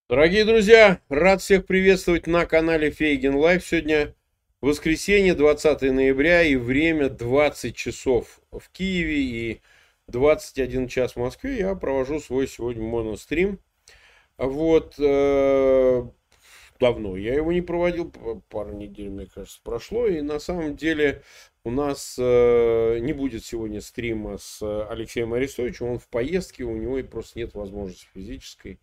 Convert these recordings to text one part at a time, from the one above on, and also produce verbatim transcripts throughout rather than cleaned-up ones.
Дорогие друзья, рад всех приветствовать на канале Фейгин Лайф. Сегодня воскресенье, двадцатое ноября, и время двадцать часов в Киеве и двадцать один час в Москве. Я провожу свой сегодня монострим. Вот, э, давно я его не проводил, пару недель, мне кажется, прошло. И на самом деле у нас э, не будет сегодня стрима с Алексеем Арестовичем. Он в поездке, у него и просто нет возможности физической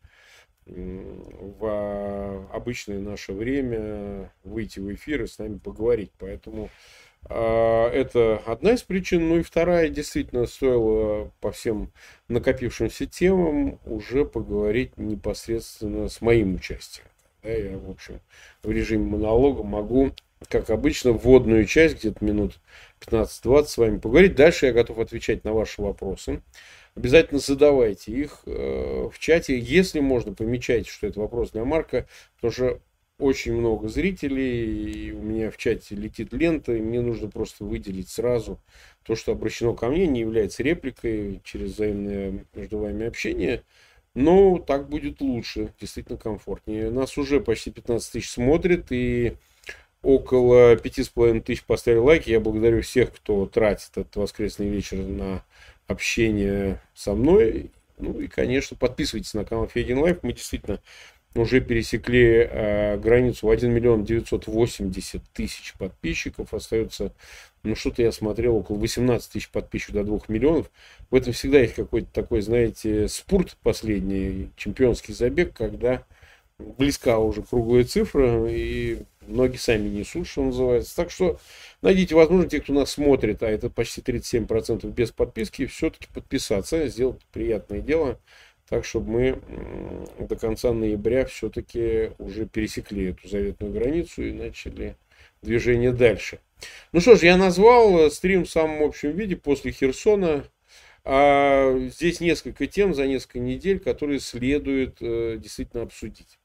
в обычное наше время выйти в эфир и с нами поговорить. Поэтому э, это одна из причин. Ну и вторая, действительно, стоило по всем накопившимся темам уже поговорить непосредственно с моим участием. Да, я, в общем, в режиме монолога могу, как обычно, вводную часть, где-то минут пятнадцать-двадцать с вами поговорить. Дальше я готов отвечать на ваши вопросы. Обязательно задавайте их э, в чате. Если можно, помечайте, что это вопрос для Марка, потому что очень много зрителей, и у меня в чате летит лента, и мне нужно просто выделить сразу то, что обращено ко мне, не является репликой через взаимное между вами общение. Но так будет лучше, действительно комфортнее. Нас уже почти пятнадцать тысяч смотрит, и около пяти с половиной тысяч поставили лайки. Я благодарю всех, кто тратит этот воскресный вечер на общение со мной. Ну и, конечно, подписывайтесь на канал Фейгин Лайф. Мы действительно уже пересекли э, границу в один миллион девятьсот восемьдесят тысяч подписчиков. Остается, ну что-то я смотрел, около восемнадцати тысяч подписчиков до двух миллионов. В этом всегда есть какой-то такой, знаете, спорт последний, чемпионский забег, когда близка уже круглая цифра, и ноги сами несут, что называется. Так что найдите возможность, те, кто нас смотрит, а это почти тридцать семь процентов без подписки, все-таки подписаться, сделать приятное дело, так, чтобы мы до конца ноября все-таки уже пересекли эту заветную границу и начали движение дальше. Ну что ж, я назвал стрим в самом общем виде после Херсона. А здесь несколько тем за несколько недель, которые следует э, действительно обсудить.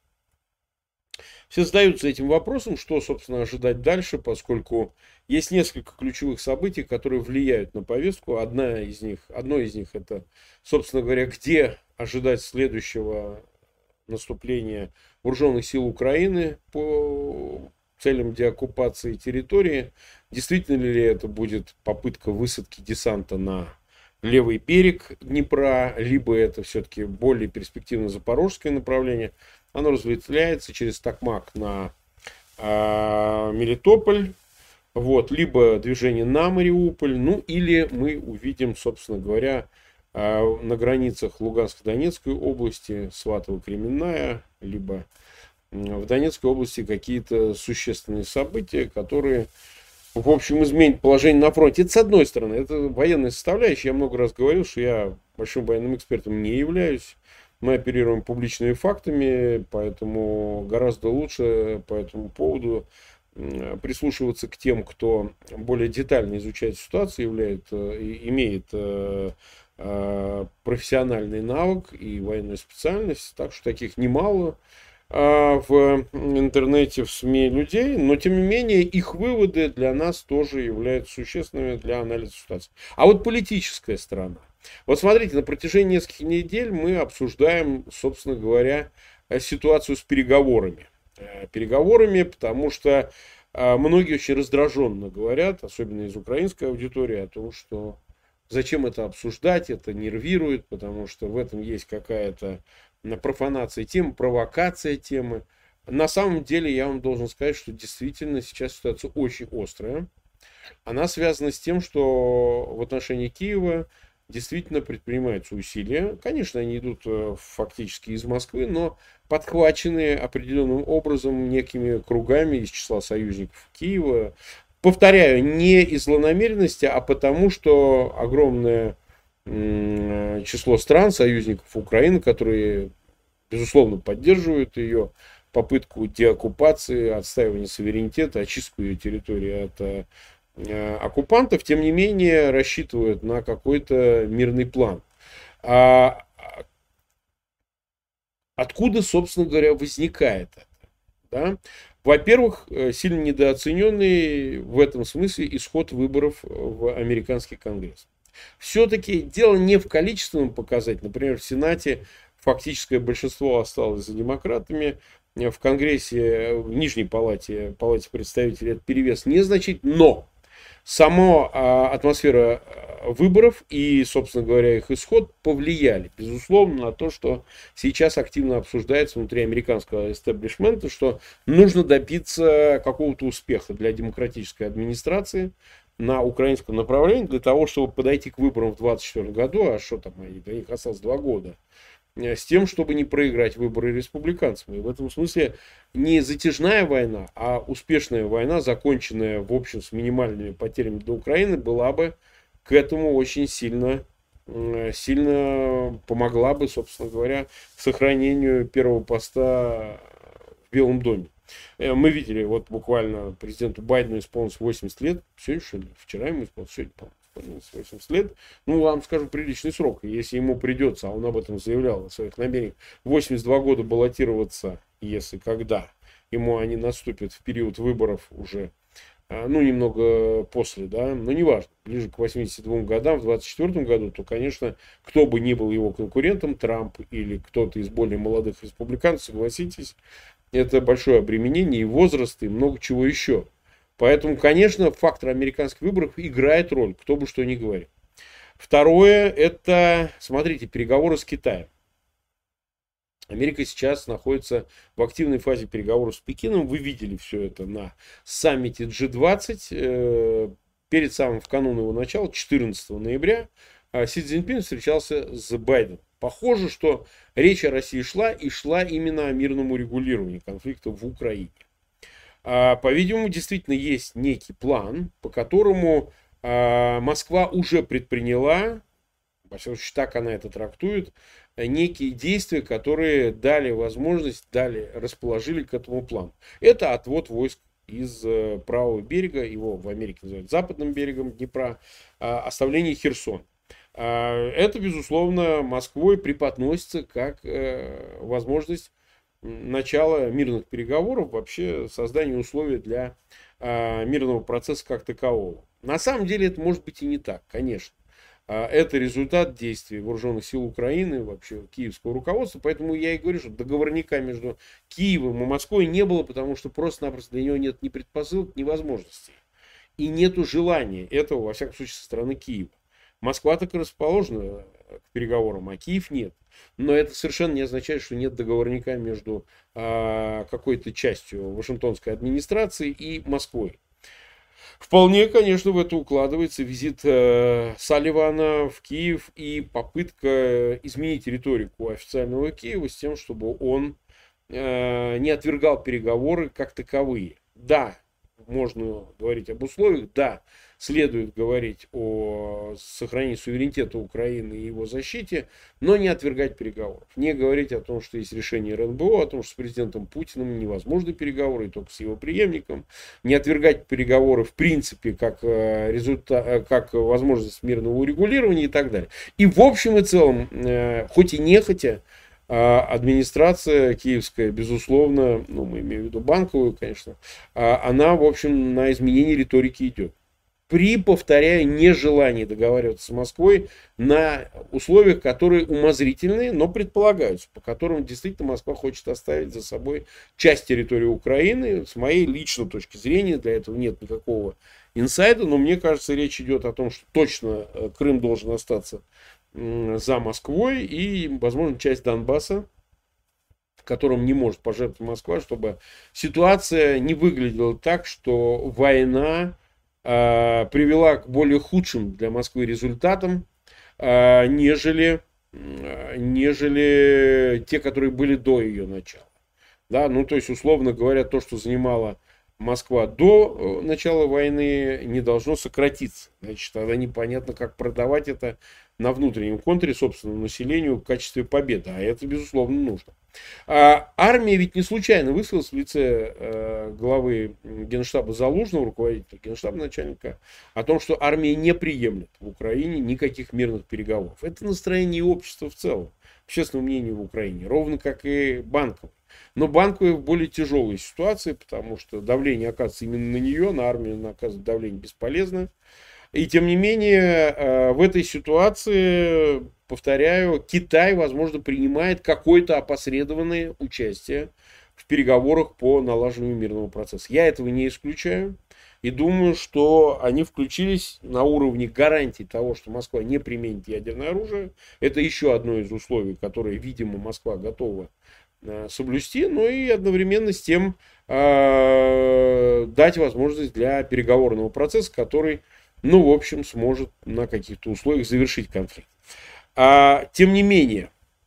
Все задаются этим вопросом, что, собственно, ожидать дальше, поскольку есть несколько ключевых событий, которые влияют на повестку. Одна из них, одно из них это, собственно говоря, где ожидать следующего наступления вооруженных сил Украины по целям деоккупации территории. Действительно ли это будет попытка высадки десанта на левый берег Днепра, либо это все-таки более перспективно запорожское направление. Оно разветвляется через Токмак на э, Мелитополь, вот, либо движение на Мариуполь, ну или мы увидим, собственно говоря, э, на границах Луганско-Донецкой области, Сватово-Кременная, либо в Донецкой области какие-то существенные события, которые, в общем, изменит положение на фронте. Это с одной стороны, это военная составляющая. Я много раз говорил, что я большим военным экспертом не являюсь. Мы оперируем публичными фактами, поэтому гораздо лучше по этому поводу прислушиваться к тем, кто более детально изучает ситуацию, является, имеет профессиональный навык и военную специальность. Так что таких немало в интернете, в СМИ людей, но тем не менее их выводы для нас тоже являются существенными для анализа ситуации. А вот политическая сторона. Вот смотрите, на протяжении нескольких недель мы обсуждаем, собственно говоря, ситуацию с переговорами. Переговорами, потому что многие очень раздраженно говорят, особенно из украинской аудитории, о том, что зачем это обсуждать, это нервирует, потому что в этом есть какая-то профанация темы, провокация темы. На самом деле, я вам должен сказать, что действительно сейчас ситуация очень острая. Она связана с тем, что в отношении Киева действительно предпринимаются усилия. Конечно, они идут фактически из Москвы, но подхвачены определенным образом некими кругами из числа союзников Киева. Повторяю, не из злонамеренности, а потому, что огромное число стран, союзников Украины, которые, безусловно, поддерживают ее попытку деоккупации, отстаивания суверенитета, очистку ее территории от оккупантов, тем не менее рассчитывают на какой-то мирный план. А откуда, собственно говоря, возникает это? Да? Во-первых, сильно недооцененный в этом смысле исход выборов в американский конгресс. Все-таки дело не в количественном показателе. Например, в Сенате фактическое большинство осталось за демократами. В Конгрессе, в Нижней палате, палате представителей, этот перевес незначительный, но сама а, атмосфера выборов и, собственно говоря, их исход повлияли, безусловно, на то, что сейчас активно обсуждается внутри американского эстаблишмента, что нужно добиться какого-то успеха для демократической администрации на украинском направлении, для того, чтобы подойти к выборам в две тысячи двадцать четвёртом году, а что там, до них осталось два года, с тем, чтобы не проиграть выборы республиканцам. И в этом смысле не затяжная война, а успешная война, законченная, в общем, с минимальными потерями для Украины, была бы к этому очень сильно, сильно помогла бы, собственно говоря, сохранению первого поста в Белом доме. Мы видели, вот буквально президенту Байдену исполнилось восемьдесят лет, сегодня, что ли, вчера ему исполнилось, сегодня, по-моему, восемьдесят лет, ну, вам скажу, приличный срок. Если ему придется, а он об этом заявлял, о своих намерениях, восемьдесят два года баллотироваться, если когда ему они наступят в период выборов уже, ну, немного после, да, но неважно, ближе к восьмидесяти двум годам, в двадцать четвёртом году, то, конечно, кто бы ни был его конкурентом, Трамп или кто-то из более молодых республиканцев, согласитесь, это большое обременение и возраст, и много чего еще. Поэтому, конечно, фактор американских выборов играет роль, кто бы что ни говорил. Второе, это, смотрите, переговоры с Китаем. Америка сейчас находится в активной фазе переговоров с Пекином. Вы видели все это на саммите джи двадцать. Перед самым, в канун его начала, четырнадцатого ноября, Си Цзиньпин встречался с Байденом. Похоже, что речь о России шла и шла именно о мирном урегулировании конфликта в Украине. По-видимому, действительно есть некий план, по которому Москва уже предприняла, во всяком случае, так она это трактует, некие действия, которые дали возможность, дали, расположили к этому плану. Это отвод войск из правого берега, его в Америке называют западным берегом Днепра, оставление Херсона. Это, безусловно, Москвой преподносится как возможность начала мирных переговоров, вообще создания условий для мирного процесса как такового. На самом деле это может быть и не так, конечно. Это результат действий вооруженных сил Украины, вообще киевского руководства. Поэтому я и говорю, что договорника между Киевом и Москвой не было, потому что просто-напросто для него нет ни предпосылок, ни возможностей. И нету желания этого, во всяком случае, со стороны Киева. Москва так и расположена к переговорам, а Киев нет. Но это совершенно не означает, что нет договорника между а, какой-то частью Вашингтонской администрации и Москвой. Вполне, конечно, в это укладывается визит э, Салливана в Киев и попытка изменить риторику официального Киева с тем, чтобы он э, не отвергал переговоры как таковые. Да, можно говорить об условиях, да, следует говорить о сохранении суверенитета Украины и его защите, но не отвергать переговоров. Не говорить о том, что есть решение эр эн бэ о, о том, что с президентом Путиным невозможны переговоры, и только с его преемником. Не отвергать переговоры в принципе как, результат, как возможность мирного урегулирования и так далее. И в общем и целом, хоть и нехотя, администрация киевская, безусловно, ну, мы имеем в виду банковую, конечно, она, в общем, на изменение риторики идет. При, повторяю, нежелании договариваться с Москвой на условиях, которые умозрительные, но предполагаются, по которым действительно Москва хочет оставить за собой часть территории Украины. С моей личной точки зрения, для этого нет никакого инсайда, но мне кажется, речь идет о том, что точно Крым должен остаться за Москвой и, возможно, часть Донбасса, которым не может пожертвовать Москва, чтобы ситуация не выглядела так, что война э, привела к более худшим для Москвы результатам, э, нежели, э, нежели те, которые были до ее начала. Да, ну, то есть, условно говоря, то, что занимала Москва до начала войны, не должно сократиться. Значит, тогда непонятно, как продавать это на внутреннем контуре собственному населению в качестве победы. А это, безусловно, нужно. А армия ведь не случайно высказалась в лице э, главы Генштаба Залужного, руководителя Генштаба, начальника, о том, что армия не приемлет в Украине никаких мирных переговоров. Это настроение общества в целом, общественного мнения в Украине, ровно как и банковое. Но банковая в более тяжелой ситуации, потому что давление оказывается именно на нее, на армию оказывается давление бесполезное. И тем не менее, в этой ситуации, повторяю, Китай, возможно, принимает какое-то опосредованное участие в переговорах по налаживанию мирного процесса. Я этого не исключаю. И думаю, что они включились на уровне гарантий того, что Москва не применит ядерное оружие. Это еще одно из условий, которые, видимо, Москва готова соблюсти, но и одновременно с тем э, дать возможность для переговорного процесса, который, ну, в общем, сможет на каких-то условиях завершить конфликт. А, тем не менее,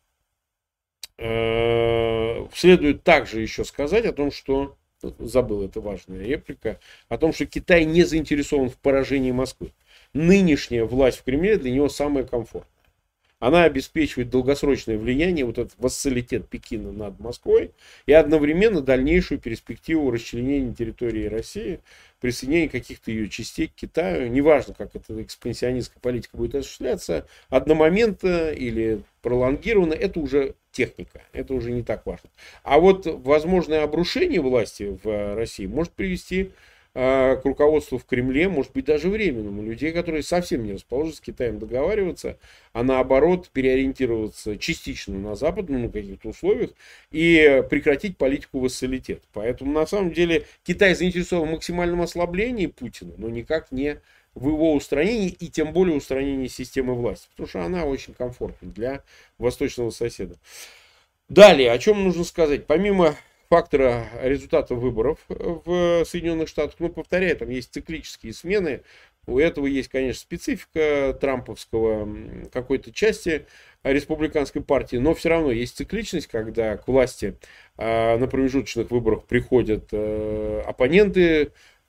э, следует также еще сказать о том, что, забыл, это важная реплика, о том, что Китай не заинтересован в поражении Москвы. Нынешняя власть в Кремле для него самая комфортная. Она обеспечивает долгосрочное влияние, вот этот вассалитет Пекина над Москвой, и одновременно дальнейшую перспективу расчленения территории России, присоединения каких-то ее частей к Китаю. Неважно, как эта экспансионистская политика будет осуществляться, одномоментно или пролонгированно, это уже техника, это уже не так важно. А вот возможное обрушение власти в России может привести к руководству в Кремле, может быть, даже временному, людей, которые совсем не расположены с Китаем договариваться, а наоборот переориентироваться частично на Запад, ну, на каких-то условиях, и прекратить политику вассалитета. Поэтому, на самом деле, Китай заинтересован в максимальном ослаблении Путина, но никак не в его устранении, и тем более устранении системы власти, потому что она очень комфортна для восточного соседа. Далее, о чем нужно сказать? Помимо фактора результатов выборов в Соединенных Штатах, ну, повторяю, там есть циклические смены, у этого есть, конечно, специфика трамповского какой-то части республиканской партии, но все равно есть цикличность, когда к власти э, на промежуточных выборах приходят э, оппоненты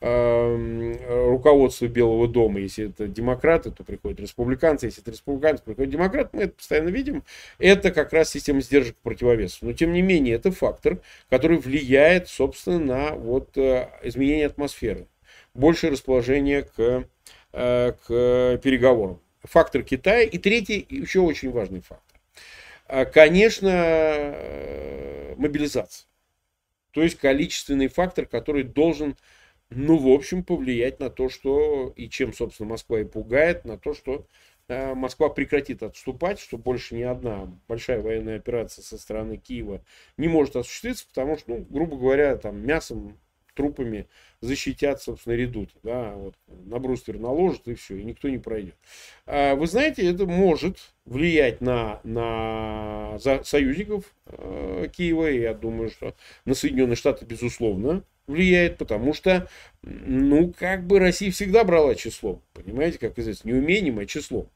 руководству Белого дома. Если это демократы, то приходят республиканцы. Если это республиканцы, приходят демократы. Мы это постоянно видим. Это как раз система сдержек противовесов. Но, тем не менее, это фактор, который влияет, собственно, на вот, изменение атмосферы. Большее расположение к, к переговорам. Фактор Китая. И третий, еще очень важный фактор. Конечно, мобилизация. То есть количественный фактор, который должен, ну, в общем, повлиять на то, что и чем, собственно, Москва и пугает, на то, что э, Москва прекратит отступать, что больше ни одна большая военная операция со стороны Киева не может осуществиться, потому что, ну, грубо говоря, там мясом, трупами защитят, собственно, редуты. Да, вот, на бруствер наложат, и все, и никто не пройдет. А, вы знаете, это может влиять на, на союзников э, Киева, и я думаю, что на Соединенные Штаты, безусловно, влияет, потому что, ну, как бы Россия всегда брала числом, понимаете, как известно, не умением, а числом.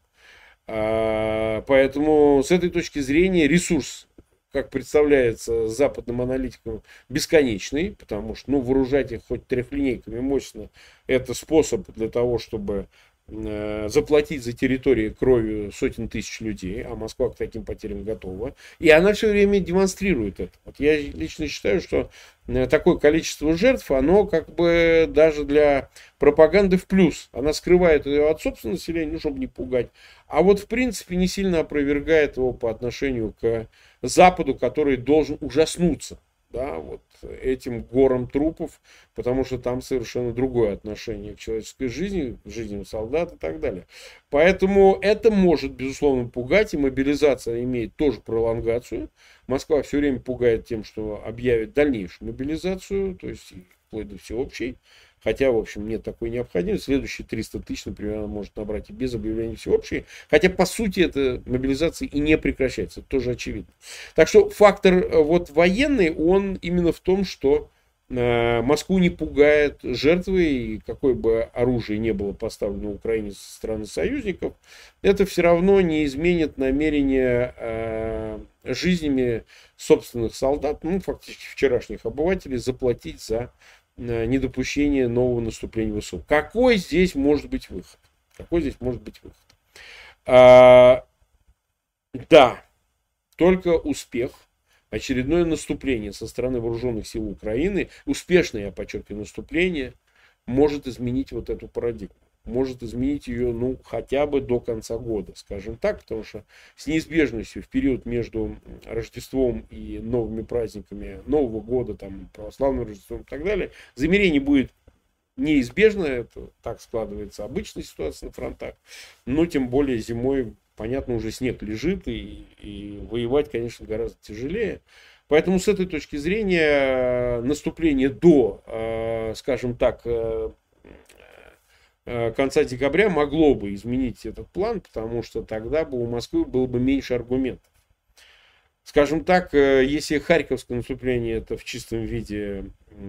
А, поэтому с этой точки зрения ресурс, как представляется западным аналитикам, бесконечный, потому что, ну, вооружать их хоть трехлинейками мощно, это способ для того, чтобы э, заплатить за территорию кровью сотен тысяч людей, а Москва к таким потерям готова. И она все время демонстрирует это. Вот я лично считаю, что такое количество жертв, оно как бы даже для пропаганды в плюс. Она скрывает ее от собственного населения, ну, чтобы не пугать. А вот, в принципе, не сильно опровергает его по отношению к Западу, который должен ужаснуться, да, вот этим гором трупов, потому что там совершенно другое отношение к человеческой жизни, к жизни солдат и так далее. Поэтому это может, безусловно, пугать, и мобилизация имеет тоже пролонгацию. Москва все время пугает тем, что объявит дальнейшую мобилизацию, то есть вплоть до всеобщей. Хотя, в общем, нет такой необходимости. Следующие триста тысяч, например, она может набрать и без объявления всеобщей. Хотя, по сути, эта мобилизация и не прекращается. Это тоже очевидно. Так что фактор вот военный, он именно в том, что э, Москву не пугает жертвы. И какое бы оружие не было поставлено Украине со стороны союзников, это все равно не изменит намерения э, жизнями собственных солдат, ну, фактически вчерашних обывателей, заплатить за недопущение нового наступления ВСУ. Какой здесь может быть выход? Какой здесь может быть выход? А, да, только успех, очередное наступление со стороны вооруженных сил Украины, успешное, я подчеркиваю, наступление, может изменить вот эту парадигму. Может изменить ее, ну, хотя бы до конца года, скажем так, потому что с неизбежностью в период между Рождеством и новыми праздниками Нового года, там, православным Рождеством и так далее, замерений будет неизбежно, это так складывается обычная ситуация на фронтах, но тем более зимой, понятно, уже снег лежит, и, и воевать, конечно, гораздо тяжелее. Поэтому с этой точки зрения наступление до, скажем так, конца декабря могло бы изменить этот план, потому что тогда бы у Москвы было бы меньше аргументов. Скажем так, если Харьковское наступление это в чистом виде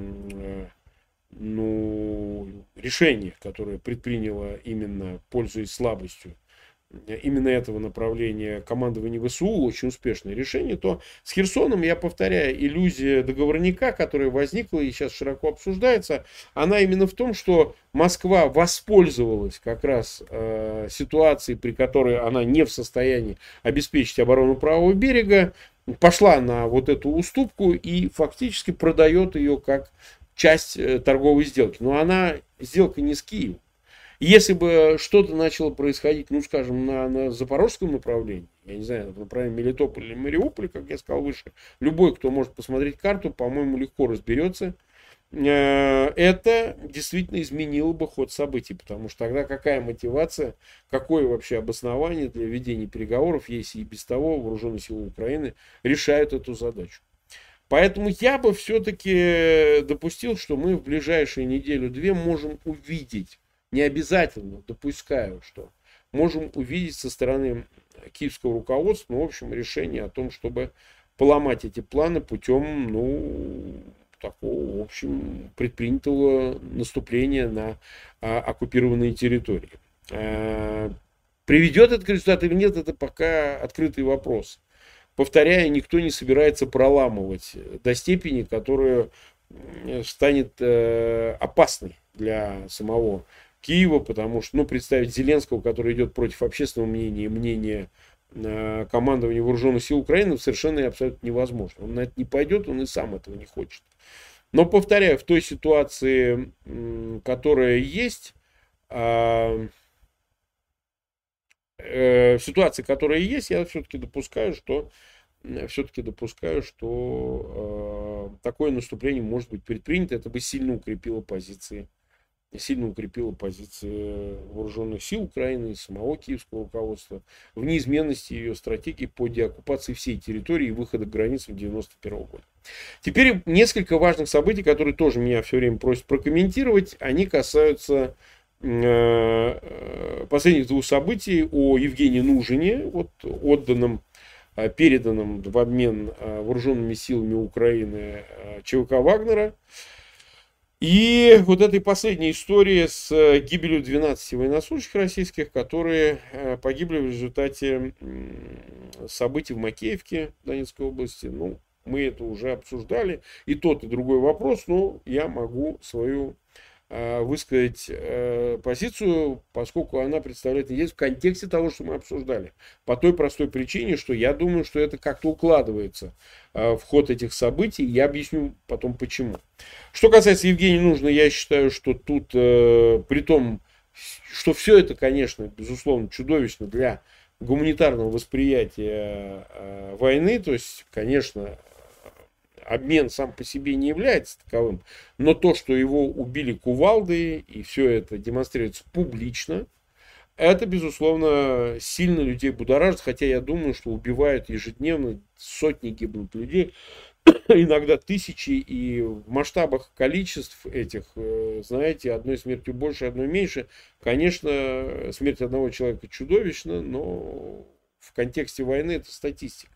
ну, решение, которое предприняло именно, пользуясь слабостью именно этого направления командования ВСУ, очень успешное решение, то с Херсоном, я повторяю, иллюзия договорника, которая возникла и сейчас широко обсуждается, она именно в том, что Москва воспользовалась как раз э, ситуацией, при которой она не в состоянии обеспечить оборону правого берега, пошла на вот эту уступку и фактически продает ее как часть э, торговой сделки. Но она, сделка не с Киевом. Если бы что-то начало происходить, ну, скажем, на, на запорожском направлении, я не знаю, на направлении Мелитополя или Мариуполя, как я сказал выше, любой, кто может посмотреть карту, по-моему, легко разберется, это действительно изменило бы ход событий, потому что тогда какая мотивация, какое вообще обоснование для ведения переговоров, если и без того вооруженные силы Украины решают эту задачу. Поэтому я бы все-таки допустил, что мы в ближайшие неделю-две можем увидеть, не обязательно, допускаю, что можем увидеть со стороны киевского руководства, ну, в общем, решение о том, чтобы поломать эти планы путем, ну, такого, в общем, предпринятого наступления на а, оккупированные территории. А, приведет это к результату или нет, это пока открытый вопрос. Повторяю, никто не собирается проламывать до степени, которая станет э, опасной для самого Киева, потому что, ну, представить Зеленского, который идет против общественного мнения и мнения э, командования вооруженных сил Украины, совершенно и абсолютно невозможно. Он на это не пойдет, он и сам этого не хочет. Но, повторяю, в той ситуации, э, которая есть, э, э, в ситуации, которая есть, я все-таки допускаю, что все-таки допускаю, что э, такое наступление может быть предпринято. Это бы сильно укрепило позиции, сильно укрепило позиции вооруженных сил Украины и самого киевского руководства в неизменности ее стратегии по деоккупации всей территории и выхода к границам девяносто первого года. Теперь несколько важных событий, которые тоже меня все время просят прокомментировать. Они касаются э, последних двух событий о Евгении Нужине, вот, отданном, переданном в обмен вооруженными силами Украины ЧВК Вагнера. И вот этой последней истории с гибелью двенадцати военнослужащих российских, которые погибли в результате событий в Макеевке Донецкой области. Ну, мы это уже обсуждали. И тот, и другой вопрос, но я могу свою высказать позицию, поскольку она представляет есть в контексте того, что мы обсуждали. По той простой причине, что я думаю, что это как-то укладывается в ход этих событий. Я объясню потом почему. Что касается Евгения Нужина, я считаю, что тут, при том, что все это, конечно, безусловно, чудовищно для гуманитарного восприятия войны. То есть, конечно, обмен сам по себе не является таковым, но то, что его убили кувалдой, и все это демонстрируется публично, это, безусловно, сильно людей будоражит, хотя я думаю, что убивают ежедневно, сотни гибнут людей, иногда тысячи, и в масштабах количеств этих, знаете, одной смертью больше, одной меньше. Конечно, смерть одного человека чудовищна, но в контексте войны это статистика.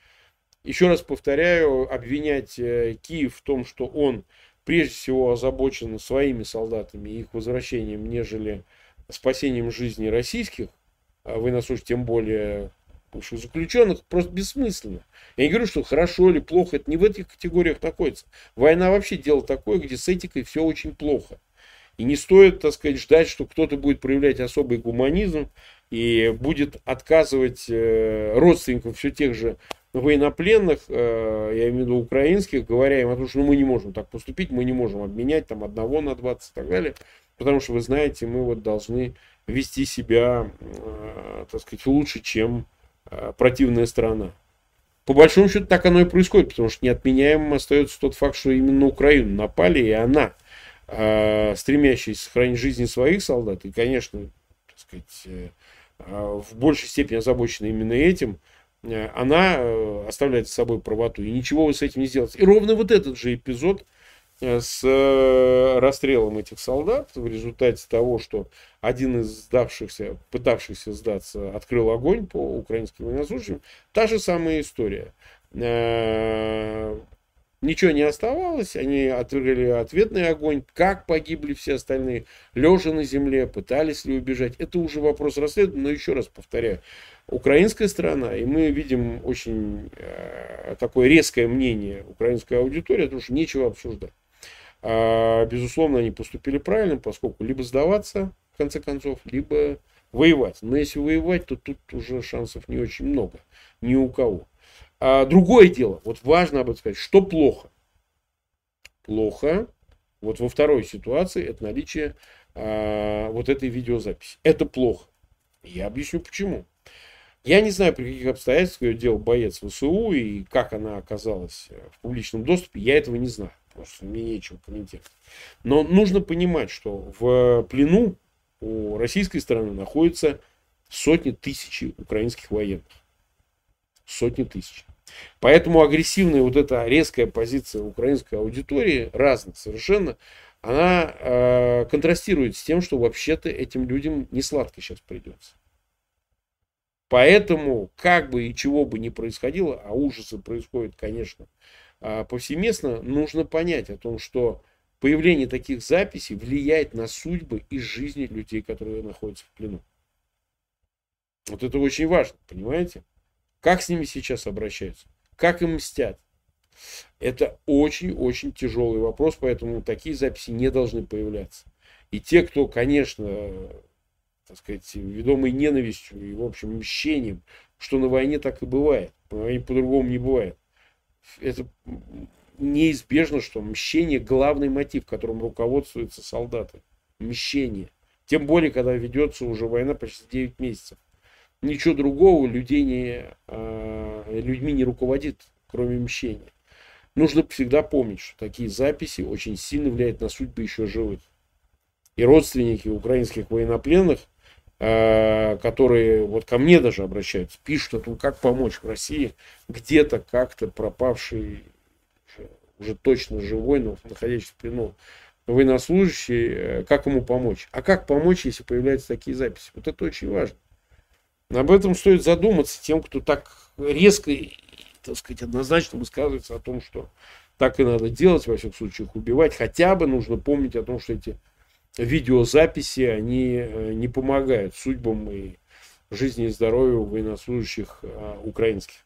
Еще раз повторяю, обвинять Киев в том, что он прежде всего озабочен своими солдатами и их возвращением, нежели спасением жизни российских военнослужащих, тем более бывших заключенных, просто бессмысленно. Я не говорю, что хорошо или плохо, это не в этих категориях находится. Война вообще дело такое, где с этикой все очень плохо. И не стоит, так сказать, ждать, что кто-то будет проявлять особый гуманизм и будет отказывать родственникам все тех же военнопленных, я имею в виду украинских, говоря им о том, что ну, мы не можем так поступить, мы не можем обменять там одного на двадцать и так далее, потому что, вы знаете, мы вот должны вести себя, так сказать, лучше, чем противная сторона. По большому счету так оно и происходит, потому что неотменяемым остается тот факт, что именно на Украину напали, и она стремящиеся сохранить жизни своих солдат, и, конечно, так сказать, в большей степени озабочена именно этим, она оставляет за собой правоту. И ничего вы с этим не сделаете. И ровно вот этот же эпизод с расстрелом этих солдат в результате того, что один из сдавшихся, пытавшихся сдаться, открыл огонь по украинским военнослужащим, та же самая история. Ничего не оставалось, они открыли ответный огонь. Как погибли все остальные, лежа на земле, пытались ли убежать, это уже вопрос расследования. Но еще раз повторяю, украинская сторона, и мы видим очень э, такое резкое мнение украинской аудитории, потому что нечего обсуждать. А, безусловно, они поступили правильно, поскольку либо сдаваться, в конце концов, либо воевать. Но если воевать, то тут уже шансов не очень много, ни у кого. А другое дело, вот важно об этом сказать, что плохо. Плохо, вот во второй ситуации, это наличие а, вот этой видеозаписи. Это плохо. Я объясню почему. Я не знаю, при каких обстоятельствах ее делал боец ВСУ и как она оказалась в публичном доступе, я этого не знаю. Просто мне нечего комментировать. Но нужно понимать, что в плену у российской стороны находятся сотни тысяч украинских военных. Сотни тысяч. Поэтому агрессивная вот эта резкая позиция украинской аудитории, разных совершенно, она э, контрастирует с тем, что вообще-то этим людям не сладко сейчас придется. Поэтому, как бы и чего бы ни происходило, а ужасы происходят, конечно, повсеместно, нужно понять о том, что появление таких записей влияет на судьбы и жизни людей, которые находятся в плену. Вот это очень важно, понимаете? Как с ними сейчас обращаются? Как им мстят? Это очень-очень тяжелый вопрос, поэтому такие записи не должны появляться. И те, кто, конечно, так сказать, ведомый ненавистью и, в общем, мщением, что на войне так и бывает, на войне по-другому не бывает. Это неизбежно, что мщение – главный мотив, которым руководствуются солдаты. Мщение. Тем более, когда ведется уже война почти девять месяцев. Ничего другого людей не, э, людьми не руководит, кроме мщения. Нужно всегда помнить, что такие записи очень сильно влияют на судьбы еще живых. И родственники украинских военнопленных, э, которые вот ко мне даже обращаются, пишут о том, как помочь в России, где-то как-то пропавший, уже, уже точно живой, но находящийся в плену военнослужащий, э, как ему помочь. А как помочь, если появляются такие записи? Вот это очень важно. Об этом стоит задуматься тем, кто так резко и, так сказать, однозначно высказывается о том, что так и надо делать, во всех случаях убивать. Хотя бы нужно помнить о том, что эти видеозаписи, они не помогают судьбам и жизни и здоровью военнослужащих а, украинских.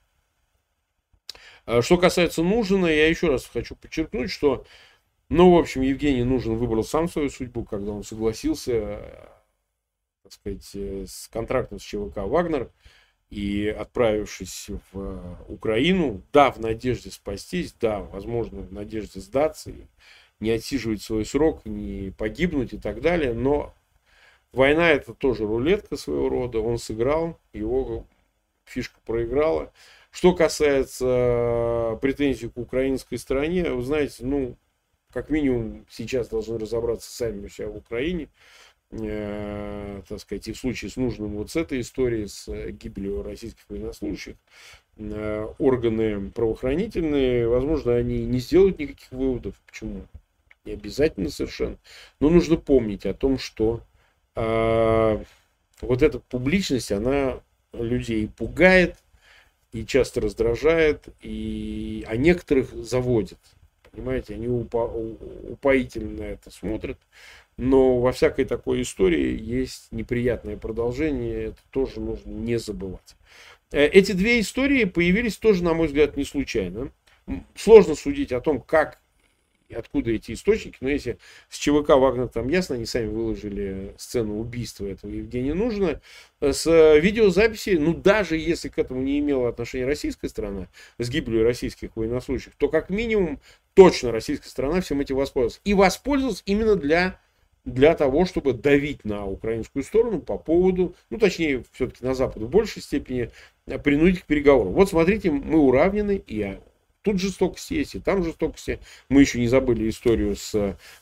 А что касается Нужина, я еще раз хочу подчеркнуть, что, ну, в общем, Евгений Нужин выбрал сам свою судьбу, когда он согласился, так сказать, с контрактом с ЧВК «Вагнер» и отправившись в Украину, да, в надежде спастись, да, возможно, в надежде сдаться, не отсиживать свой срок, не погибнуть и так далее, но война — это тоже рулетка своего рода, он сыграл, его фишка проиграла. Что касается претензий к украинской стороне, вы знаете, ну, как минимум сейчас должны разобраться сами у себя в Украине, э, так сказать, и в случае с Нужным вот с этой историей, с гибелью российских военнослужащих, э, органы правоохранительные, возможно, они не сделают никаких выводов. Почему? Не обязательно совершенно. Но нужно помнить о том, что э, вот эта публичность, она людей пугает и часто раздражает, и, а некоторых заводит. Понимаете, они упо, упоительно на это смотрят. Но во всякой такой истории есть неприятное продолжение, это тоже нужно не забывать. Эти две истории появились тоже, на мой взгляд, не случайно. Сложно судить о том, как и откуда эти источники, но если с ЧВК «Вагнер» там ясно, они сами выложили сцену убийства этого Евгения Нужина, с видеозаписи, ну даже если к этому не имела отношения российская сторона, с гибелью российских военнослужащих, то как минимум точно российская сторона всем этим воспользовалась. И воспользовалась именно для, для того, чтобы давить на украинскую сторону по поводу, ну точнее все-таки на Запад в большей степени, принудить к переговорам. Вот смотрите, мы уравнены, и тут жестокости есть, и там жестокости. Мы еще не забыли историю с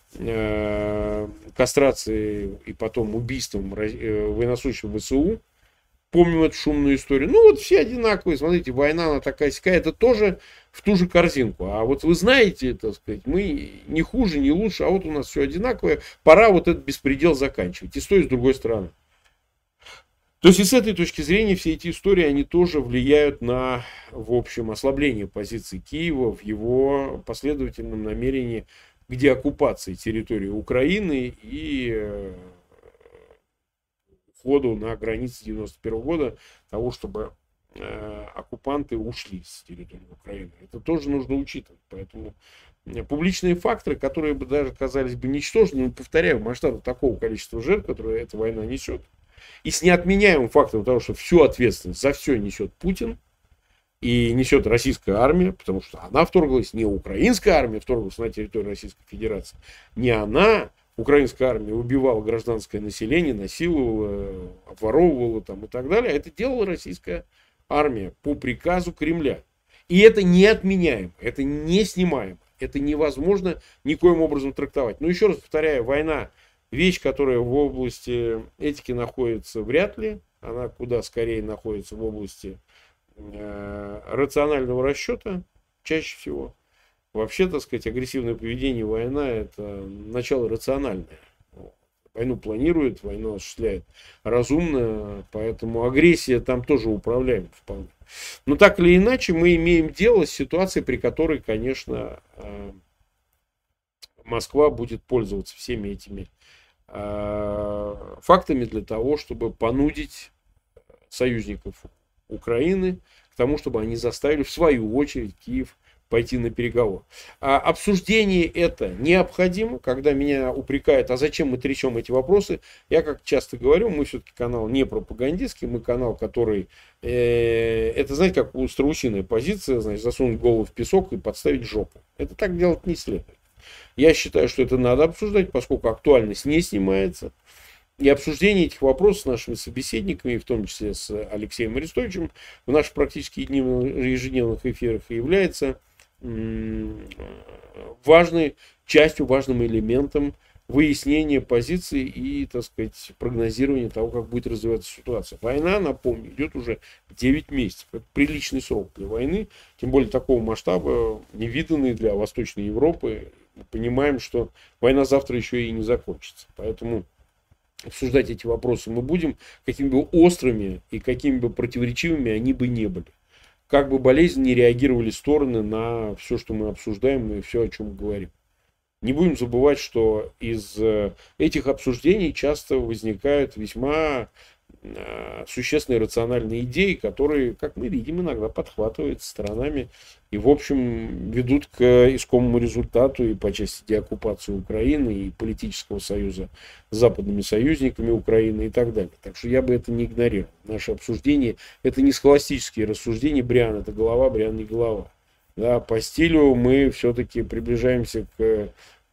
э, кастрацией и потом убийством э, военнослужащих ВСУ. Помним эту шумную историю. Ну, вот все одинаковые. Смотрите, война, она такая-сякая. Это тоже в ту же корзинку. А вот вы знаете, так сказать, мы не хуже, не лучше, а вот у нас все одинаковое. Пора вот этот беспредел заканчивать. И с той, и с другой стороны. То есть, и с этой точки зрения, все эти истории, они тоже влияют на, в общем, ослабление позиции Киева в его последовательном намерении к деоккупации территории Украины и входу на границы девяносто первого года, того, чтобы э, оккупанты ушли с территории Украины. Это тоже нужно учитывать. Поэтому публичные факторы, которые бы даже казались бы ничтожными, повторяю, масштаб такого количества жертв, которые эта война несет, и с неотменяемым фактом того, что всю ответственность за все несет Путин и несет российская армия, потому что она вторглась, не украинская армия вторглась на территорию Российской Федерации, не она, украинская армия, убивала гражданское население, насиловала, обворовывала там и так далее. Это делала российская армия по приказу Кремля. И это неотменяемо, это не снимаемо, это невозможно никоим образом трактовать. Но еще раз повторяю, война вещь, которая в области этики находится вряд ли, она куда скорее находится в области э, рационального расчета, чаще всего. Вообще, так сказать, агрессивное поведение, война – это начало рациональное. Войну планирует, войну осуществляет разумно, поэтому агрессия там тоже управляема вполне. Но так или иначе, мы имеем дело с ситуацией, при которой, конечно, Москва будет пользоваться всеми этими фактами для того, чтобы понудить союзников Украины к тому, чтобы они заставили, в свою очередь, Киев пойти на переговоры. А обсуждение это необходимо, когда меня упрекают, а зачем мы трясем эти вопросы. Я, как часто говорю, мы все-таки канал не пропагандистский, мы канал, который, э, это, знаете, как у страусиная позиция, значит, засунуть голову в песок и подставить жопу. Это так делать не следует. Я считаю, что это надо обсуждать, поскольку актуальность не снимается. И обсуждение этих вопросов с нашими собеседниками, в том числе с Алексеем Арестовичем, в наших практически ежедневных эфирах является важной частью, важным элементом выяснения позиций и, так сказать, прогнозирования того, как будет развиваться ситуация. Война, напомню, идет уже девять месяцев. Это приличный срок для войны, тем более такого масштаба, невиданный для Восточной Европы. Мы понимаем, что война завтра еще и не закончится. Поэтому обсуждать эти вопросы мы будем, какими бы острыми и какими бы противоречивыми они бы не были. Как бы болезненно не реагировали стороны на все, что мы обсуждаем и все, о чем мы говорим. Не будем забывать, что из этих обсуждений часто возникают весьма существенные рациональные идеи, которые, как мы видим, иногда подхватывают сторонами и, в общем, ведут к искомому результату и по части деоккупации Украины, и политического союза с западными союзниками Украины и так далее. Так что я бы это не игнорировал. Наше обсуждение – это не схоластические рассуждения. Бриан – это голова, Бриан не голова. Да, по стилю мы все-таки приближаемся к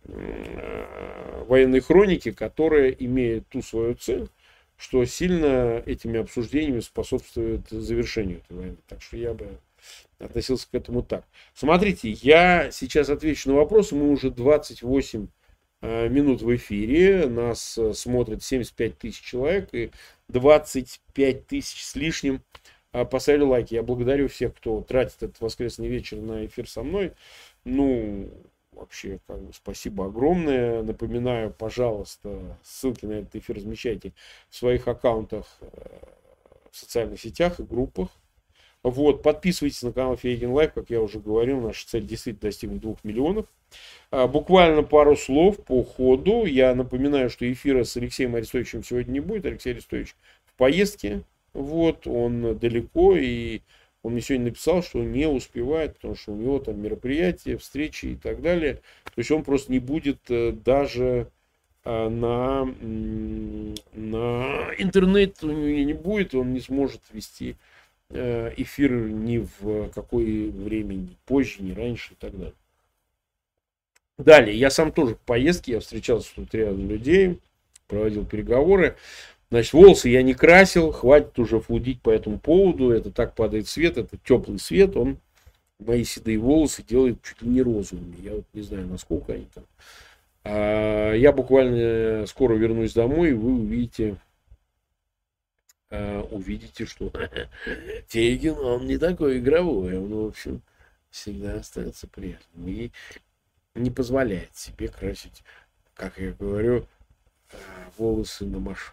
военной хронике, которая имеет ту свою цель, что сильно этими обсуждениями способствует завершению этой войны. Так что я бы относился к этому так. Смотрите, я сейчас отвечу на вопросы. Мы уже двадцать восемь минут в эфире. Нас смотрит семьдесят пять тысяч человек. И двадцать пять тысяч с лишним поставили лайки. Я благодарю всех, кто тратит этот воскресный вечер на эфир со мной. Ну, вообще, как бы, спасибо огромное. Напоминаю, пожалуйста, ссылки на этот эфир размещайте в своих аккаунтах в социальных сетях и группах. Вот, подписывайтесь на канал Фейгин Лайф, как я уже говорил, наша цель действительно достигнуть двух миллионов. А, буквально пару слов по ходу. Я напоминаю, что эфира с Алексеем Арестовичем сегодня не будет. Алексей Арестович в поездке. Вот, он далеко, и он мне сегодня написал, что он не успевает, потому что у него там мероприятия, встречи и так далее. То есть он просто не будет даже на, на интернет, у него не будет, он не сможет вести эфир ни в какое время, ни позже, ни раньше и так далее. Далее, я сам тоже в поездке, я встречался тут рядом людей, проводил переговоры. Значит, волосы я не красил, хватит уже флудить по этому поводу, это так падает свет, это теплый свет, он мои седые волосы делает чуть ли не розовыми. Я вот не знаю, насколько они там Я буквально скоро вернусь домой, и вы увидите, увидите, что Тейгин, он не такой игровой, он, в общем, всегда остается прежним и не позволяет себе красить, как я говорю, волосы на машинке.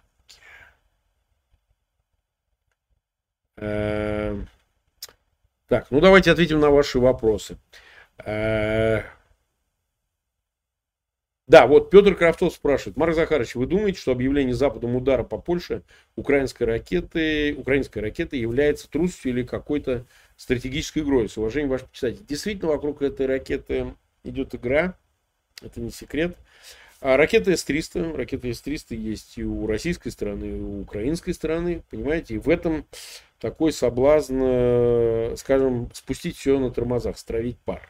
Так, ну давайте ответим на ваши вопросы. Да, вот Петр Кравцов спрашивает. Марк Захарович, вы думаете, что объявление Западом удара по Польше украинской ракеты, украинской ракеты является трусостью или какой-то стратегической игрой? С уважением, ваш почитатель. Действительно, вокруг этой ракеты идет игра. Это не секрет. А ракета эс триста, ракета эс триста есть и у российской стороны, и у украинской стороны, понимаете, и в этом такой соблазн, скажем, спустить все на тормозах, стравить пар.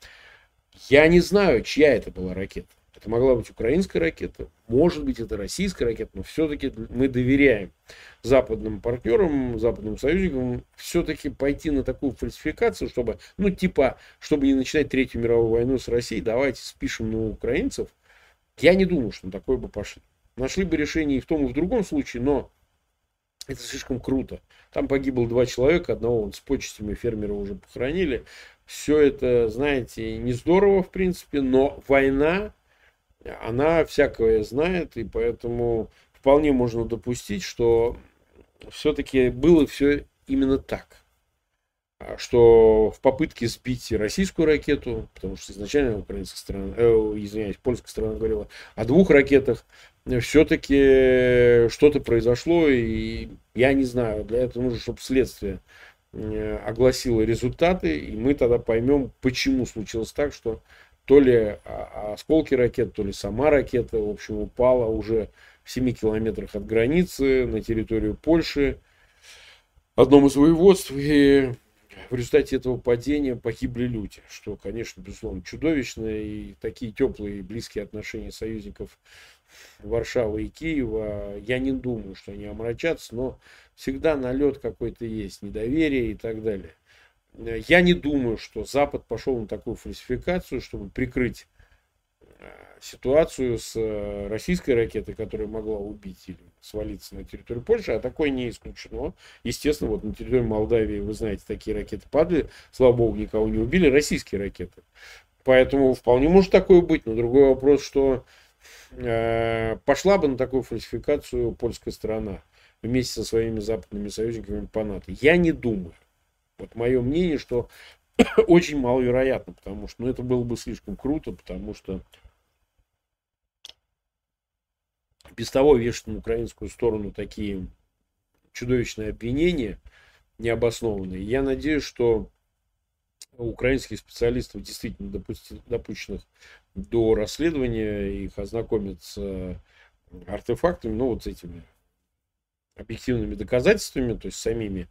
Я не знаю, чья это была ракета. Это могла быть украинская ракета, может быть, это российская ракета, но все-таки мы доверяем западным партнерам, западным союзникам все-таки пойти на такую фальсификацию, чтобы, ну, типа, чтобы не начинать Третью мировую войну с Россией, давайте спишем на украинцев. Я не думаю, что на такое бы пошли. Нашли бы решение и в том, и в другом случае, но это слишком круто. Там погибло два человека, одного вон с почестями фермера уже похоронили. Все это, знаете, не здорово, в принципе, но война, она всякое знает, и поэтому вполне можно допустить, что все-таки было все именно так. Что в попытке сбить российскую ракету, потому что изначально украинская сторона, э, извиняюсь, польская сторона говорила о двух ракетах, все-таки что-то произошло, и я не знаю, для этого нужно, чтобы следствие огласило результаты, и мы тогда поймем, почему случилось так, что то ли осколки ракет, то ли сама ракета, в общем, упала уже в семи километрах от границы на территорию Польши, в одном из воеводств, и в результате этого падения погибли люди, что, конечно, безусловно, чудовищно, и такие теплые близкие отношения союзников Варшавы и Киева, я не думаю, что они омрачатся, но всегда налет какой-то есть, недоверие и так далее. Я не думаю, что Запад пошел на такую фальсификацию, чтобы прикрыть ситуацию с российской ракетой, которая могла убить или свалиться на территорию Польши, а такое не исключено. Естественно, вот на территории Молдавии, вы знаете, такие ракеты падали, слава богу, никого не убили, российские ракеты. Поэтому вполне может такое быть, но другой вопрос, что э, пошла бы на такую фальсификацию польская сторона вместе со своими западными союзниками по НАТО. Я не думаю. Вот мое мнение, что очень маловероятно, потому что ну, это было бы слишком круто, потому что без того вешать на украинскую сторону такие чудовищные обвинения, необоснованные. Я надеюсь, что украинских специалистов, действительно допущенных до расследования, их ознакомят с артефактами, ну вот с этими объективными доказательствами, то есть самими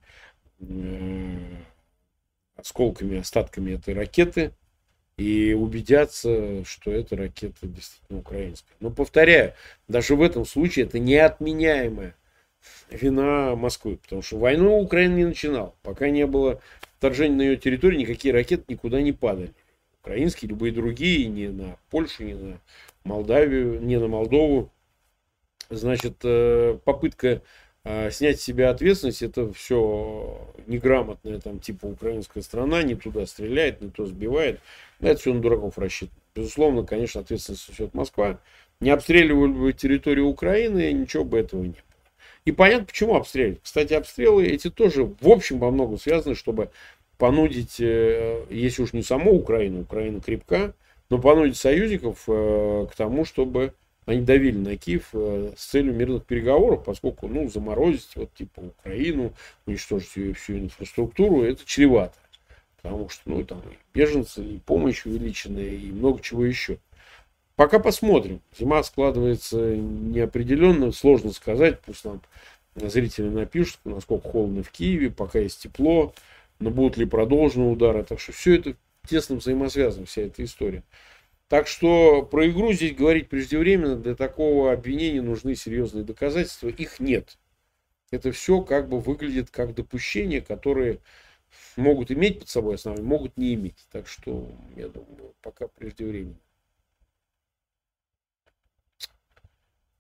осколками, остатками этой ракеты, и убедятся, что эта ракета действительно украинская. Но повторяю, даже в этом случае это неотменяемая вина Москвы, потому что войну Украина не начинала. Пока не было вторжения на ее территорию, никакие ракеты никуда не падали. Украинские, любые другие, не на Польшу, не на Молдавию, не на Молдову. Значит, попытка снять с себя ответственность, это все неграмотная, там, типа, украинская страна, не туда стреляет, не то сбивает. Это все на дураков рассчитано. Безусловно, конечно, ответственность несет Москва. Не обстреливали бы территорию Украины, ничего бы этого не было. И понятно, почему обстреливают. Кстати, обстрелы эти тоже, в общем, во многом связаны, чтобы понудить, если уж не саму Украину, Украина крепка, но понудить союзников к тому, чтобы они давили на Киев с целью мирных переговоров, поскольку, ну, заморозить, вот, типа, Украину, уничтожить ее всю инфраструктуру, это чревато. Потому что, ну, там, и беженцы, и помощь увеличенная, и много чего еще. Пока посмотрим. Зима складывается неопределенно, сложно сказать, пусть нам зрители напишут, насколько холодно в Киеве, пока есть тепло, но будут ли продолжены удары. Так что все это тесно взаимосвязано, вся эта история. Так что про игру здесь говорить преждевременно, для такого обвинения нужны серьезные доказательства, их нет. Это все как бы выглядит как допущения, которые могут иметь под собой основание, могут не иметь. Так что, я думаю, пока преждевременно.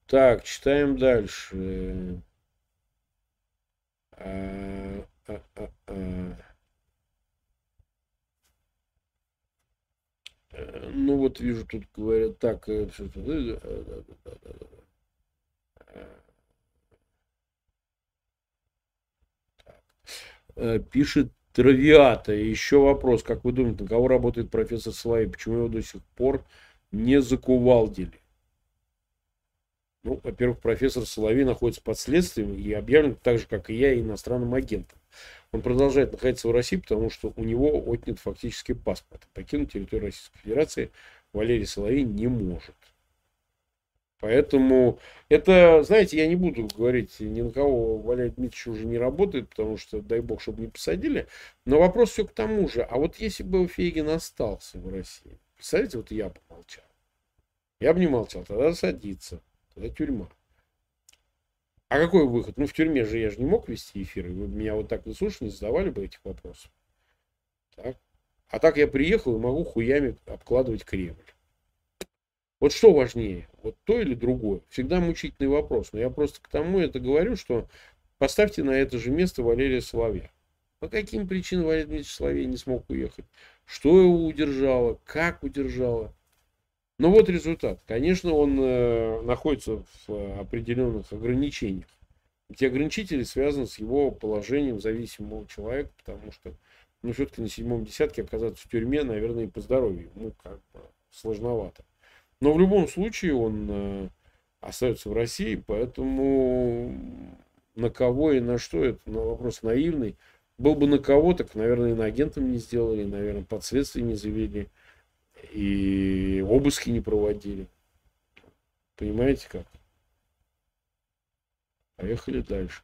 Так, читаем дальше. А, а, а, а. Ну вот вижу, тут говорят так. Пишет Травиата. Еще вопрос. Как вы думаете, на кого работает профессор Соловей? Почему его до сих пор не закувалдили? Ну, во-первых, профессор Соловей находится под следствием и объявлен так же, как и я, иностранным агентом. Он продолжает находиться в России, потому что у него отнят фактически паспорт. Покинуть территорию Российской Федерации Валерий Соловей не может. Поэтому это, знаете, я не буду говорить ни на кого Валерий Дмитриевич уже не работает, потому что, дай бог, чтобы не посадили. Но вопрос все к тому же. А вот если бы Фейгин остался в России, представляете, вот я бы молчал. Я бы не молчал, тогда садиться, тогда тюрьма. А какой выход? Ну, в тюрьме же я же не мог вести эфиры. Вы меня вот так выслушали, не задавали бы этих вопросов. Так. А так я приехал и могу хуями обкладывать Кремль. Вот что важнее, вот то или другое? Всегда мучительный вопрос. Но я просто к тому это говорю, что поставьте на это же место Валерия Соловья. По каким причинам Валерий Дмитриевич Соловей не смог уехать? Что его удержало? Как удержало? Ну вот результат. Конечно, он э, находится в определенных ограничениях. Эти ограничители связаны с его положением зависимого человека, потому что, ну, все-таки на седьмом десятке оказаться в тюрьме, наверное, и по здоровью ему как бы сложновато. Но в любом случае он э, остается в России, поэтому на кого и на что, это на вопрос наивный. Был бы на кого, так, наверное, и на агентом не сделали, наверное, под следствие не завели, и обыски не проводили. Понимаете как? Поехали дальше.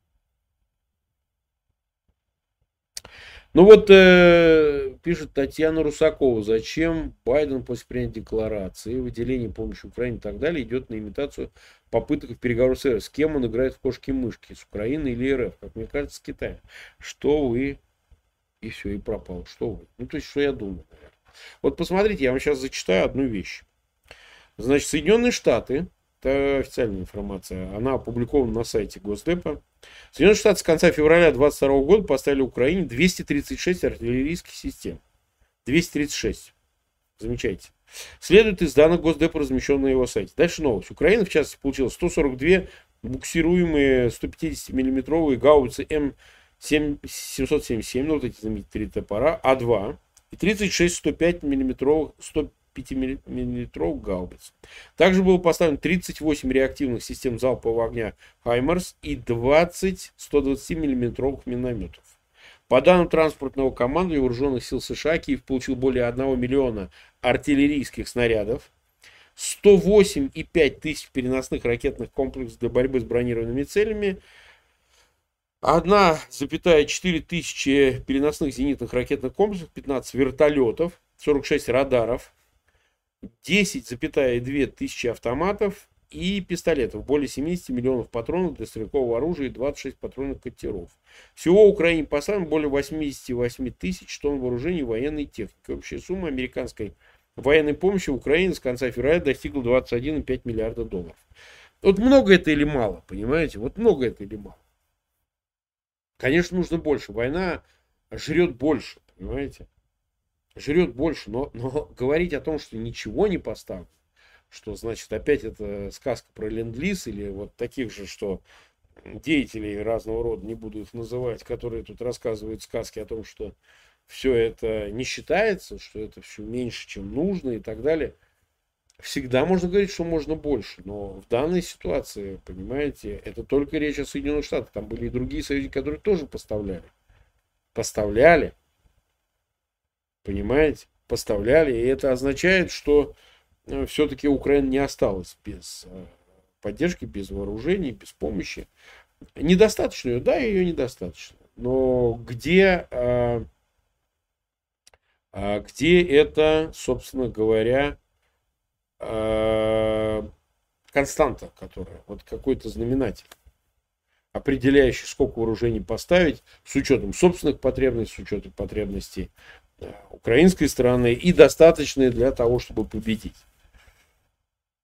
Ну вот, э, пишет Татьяна Русакова, зачем Байден после принятия декларации, выделения помощи Украине и так далее идет на имитацию попыток переговоров с РФ? С кем он играет в кошки-мышки? С Украиной или РФ? Как мне кажется, с Китаем. Что вы? И все, и пропал. Что вы? Ну, то есть, что я думаю, наверное. Вот посмотрите, я вам сейчас зачитаю одну вещь. Значит, Соединенные Штаты, это официальная информация, она опубликована на сайте Госдепа. Соединенные Штаты с конца февраля две тысячи двадцать второго года поставили Украине двести тридцать шесть артиллерийских систем. двести тридцать шесть. Замечайте. Следует из данных Госдепа, размещенных на его сайте. Дальше новость. Украина, в частности, получила сто сорок две буксируемые сто пятидесятимиллиметровые гаубицы М семьсот семьдесят семь, ну вот эти знаменитые три топора, А два, и тридцать шесть сто пять миллиметровых, сто пятимиллиметровых гаубиц. Также было поставлено тридцать восемь реактивных систем залпового огня «Хаймарс» и двадцать сто двадцатимиллиметровых минометов. По данным транспортного командования вооруженных сил США, Киев получил более одного миллиона артиллерийских снарядов, сто восемь и пять тысяч переносных ракетных комплексов для борьбы с бронированными целями, одна целая четыре тысячи переносных зенитных ракетных комплексов, пятнадцать вертолетов, сорок шесть радаров, десять целых две тысячи автоматов и пистолетов, более семидесяти миллионов патронов для стрелкового оружия и двадцать шесть патронных катеров. Всего Украине поставлено более восьмидесяти восьми тысяч тонн вооружений и военной техники. Общая сумма американской военной помощи в Украине с конца февраля достигла двадцать один и пять миллиарда долларов. Вот много это или мало, понимаете? Вот много это или мало? Конечно, нужно больше. Война жрет больше, понимаете? Жрет больше, но, но говорить о том, что ничего не поставлено, что значит опять это сказка про ленд-лиз или вот таких же, что деятелей разного рода, не буду их называть, которые тут рассказывают сказки о том, что все это не считается, что это все меньше, чем нужно и так далее. Всегда можно говорить, что можно больше, но в данной ситуации, понимаете, это только речь о Соединенных Штатах. Там были и другие союзники, которые тоже поставляли. Поставляли. Понимаете? Поставляли. И это означает, что все-таки Украина не осталась без поддержки, без вооружений, без помощи. Недостаточно ее, да, ее недостаточно. Но где, где это, собственно говоря, константа, которая, вот какой-то знаменатель, определяющий, сколько вооружений поставить, с учетом собственных потребностей, с учетом потребностей украинской стороны, и достаточные для того, чтобы победить.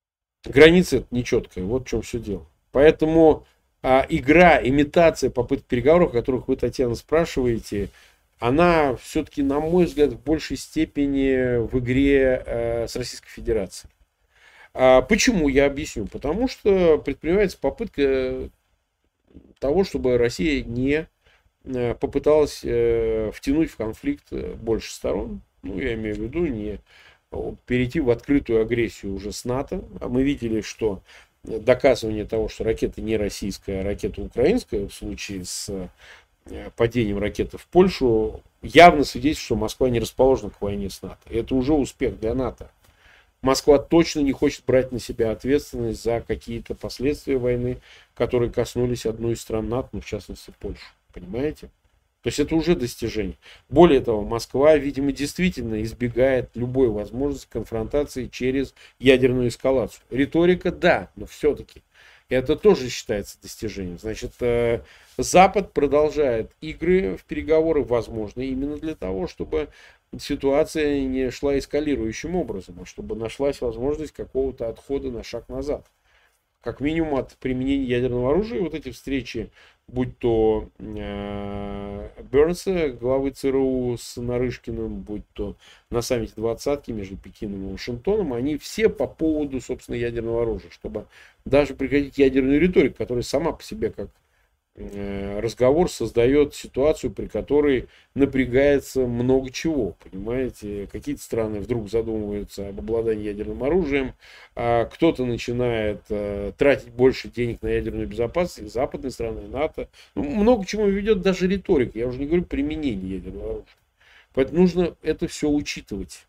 граница это нечеткая. Вот в чем все дело. Поэтому а, игра, имитация попыток переговоров, о которых вы, Татьяна, спрашиваете, она все-таки, на мой взгляд, в большей степени в игре э, с Российской Федерацией. А почему? Я объясню. Потому что предпринимается попытка того, чтобы Россия не попыталась э, втянуть в конфликт больше сторон. Ну, я имею в виду не перейти в открытую агрессию уже с НАТО. А мы видели, что доказывание того, что ракета не российская, а ракета украинская, в случае с падением ракеты в Польшу, явно свидетельствует, что Москва не расположена к войне с НАТО. И это уже успех для НАТО. Москва точно не хочет брать на себя ответственность за какие-то последствия войны, которые коснулись одной из стран НАТО, ну, в частности, Польши. Понимаете? То есть это уже достижение. Более того, Москва, видимо, действительно избегает любой возможности конфронтации через ядерную эскалацию. Риторика, да, но все-таки это тоже считается достижением. Значит, Запад продолжает игры в переговоры, возможно, именно для того, чтобы ситуация не шла эскалирующим образом, а чтобы нашлась возможность какого-то отхода на шаг назад. Как минимум от применения ядерного оружия. Вот эти встречи, будь то э, Бернса, главы ЦРУ с Нарышкиным, будь то на саммите двадцатки между Пекином и Вашингтоном, они все по поводу, собственно, ядерного оружия, чтобы даже прекратить ядерную риторику, которая сама по себе как э, разговор создает ситуацию, при которой напрягается много чего, понимаете, какие-то страны вдруг задумываются об обладании ядерным оружием, а кто-то начинает э, тратить больше денег на ядерную безопасность, западные страны, НАТО, ну, много чему ведет даже риторика, я уже не говорю применение ядерного оружия, поэтому нужно это все учитывать.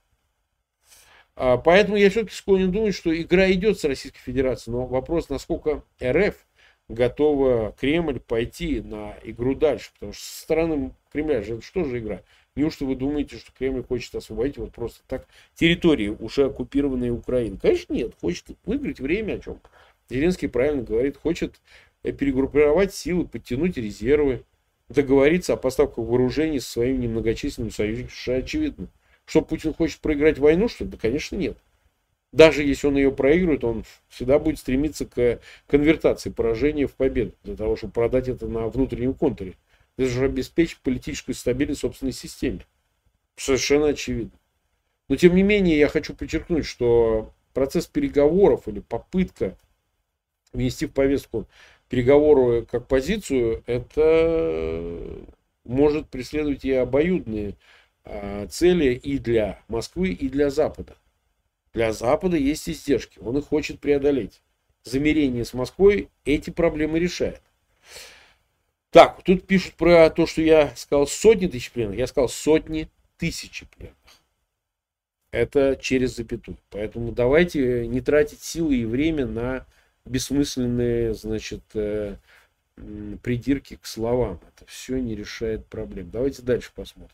А, поэтому я все-таки склонен думать, что игра идет с Российской Федерацией, но вопрос, насколько РФ готова, Кремль, пойти на игру дальше. Потому что со стороны Кремля же это что же игра? Неужто вы думаете, что Кремль хочет освободить вот просто так территории, уже оккупированные Украиной? Конечно, нет. Хочет выиграть время, о чем Зеленский правильно говорит. Хочет перегруппировать силы, подтянуть резервы, договориться о поставках вооружений со своими немногочисленными союзниками. Что очевидно. Что Путин хочет проиграть войну, что ли? Да, конечно, нет. Даже если он ее проигрывает, он всегда будет стремиться к конвертации поражения в победу, для того, чтобы продать это на внутреннем контуре. Это же обеспечить политическую стабильность в собственной системе. Совершенно очевидно. Но тем не менее, я хочу подчеркнуть, что процесс переговоров или попытка внести в повестку переговоры как позицию, это может преследовать и обоюдные цели и для Москвы, и для Запада. Для Запада есть издержки, он их хочет преодолеть. Замирение с Москвой эти проблемы решает. Так, тут пишут про то, что я сказал сотни тысяч пленных. Я сказал сотни тысяч пленных. Это через запятую. Поэтому давайте не тратить силы и время на бессмысленные, значит, придирки к словам. Это все не решает проблем. Давайте дальше посмотрим.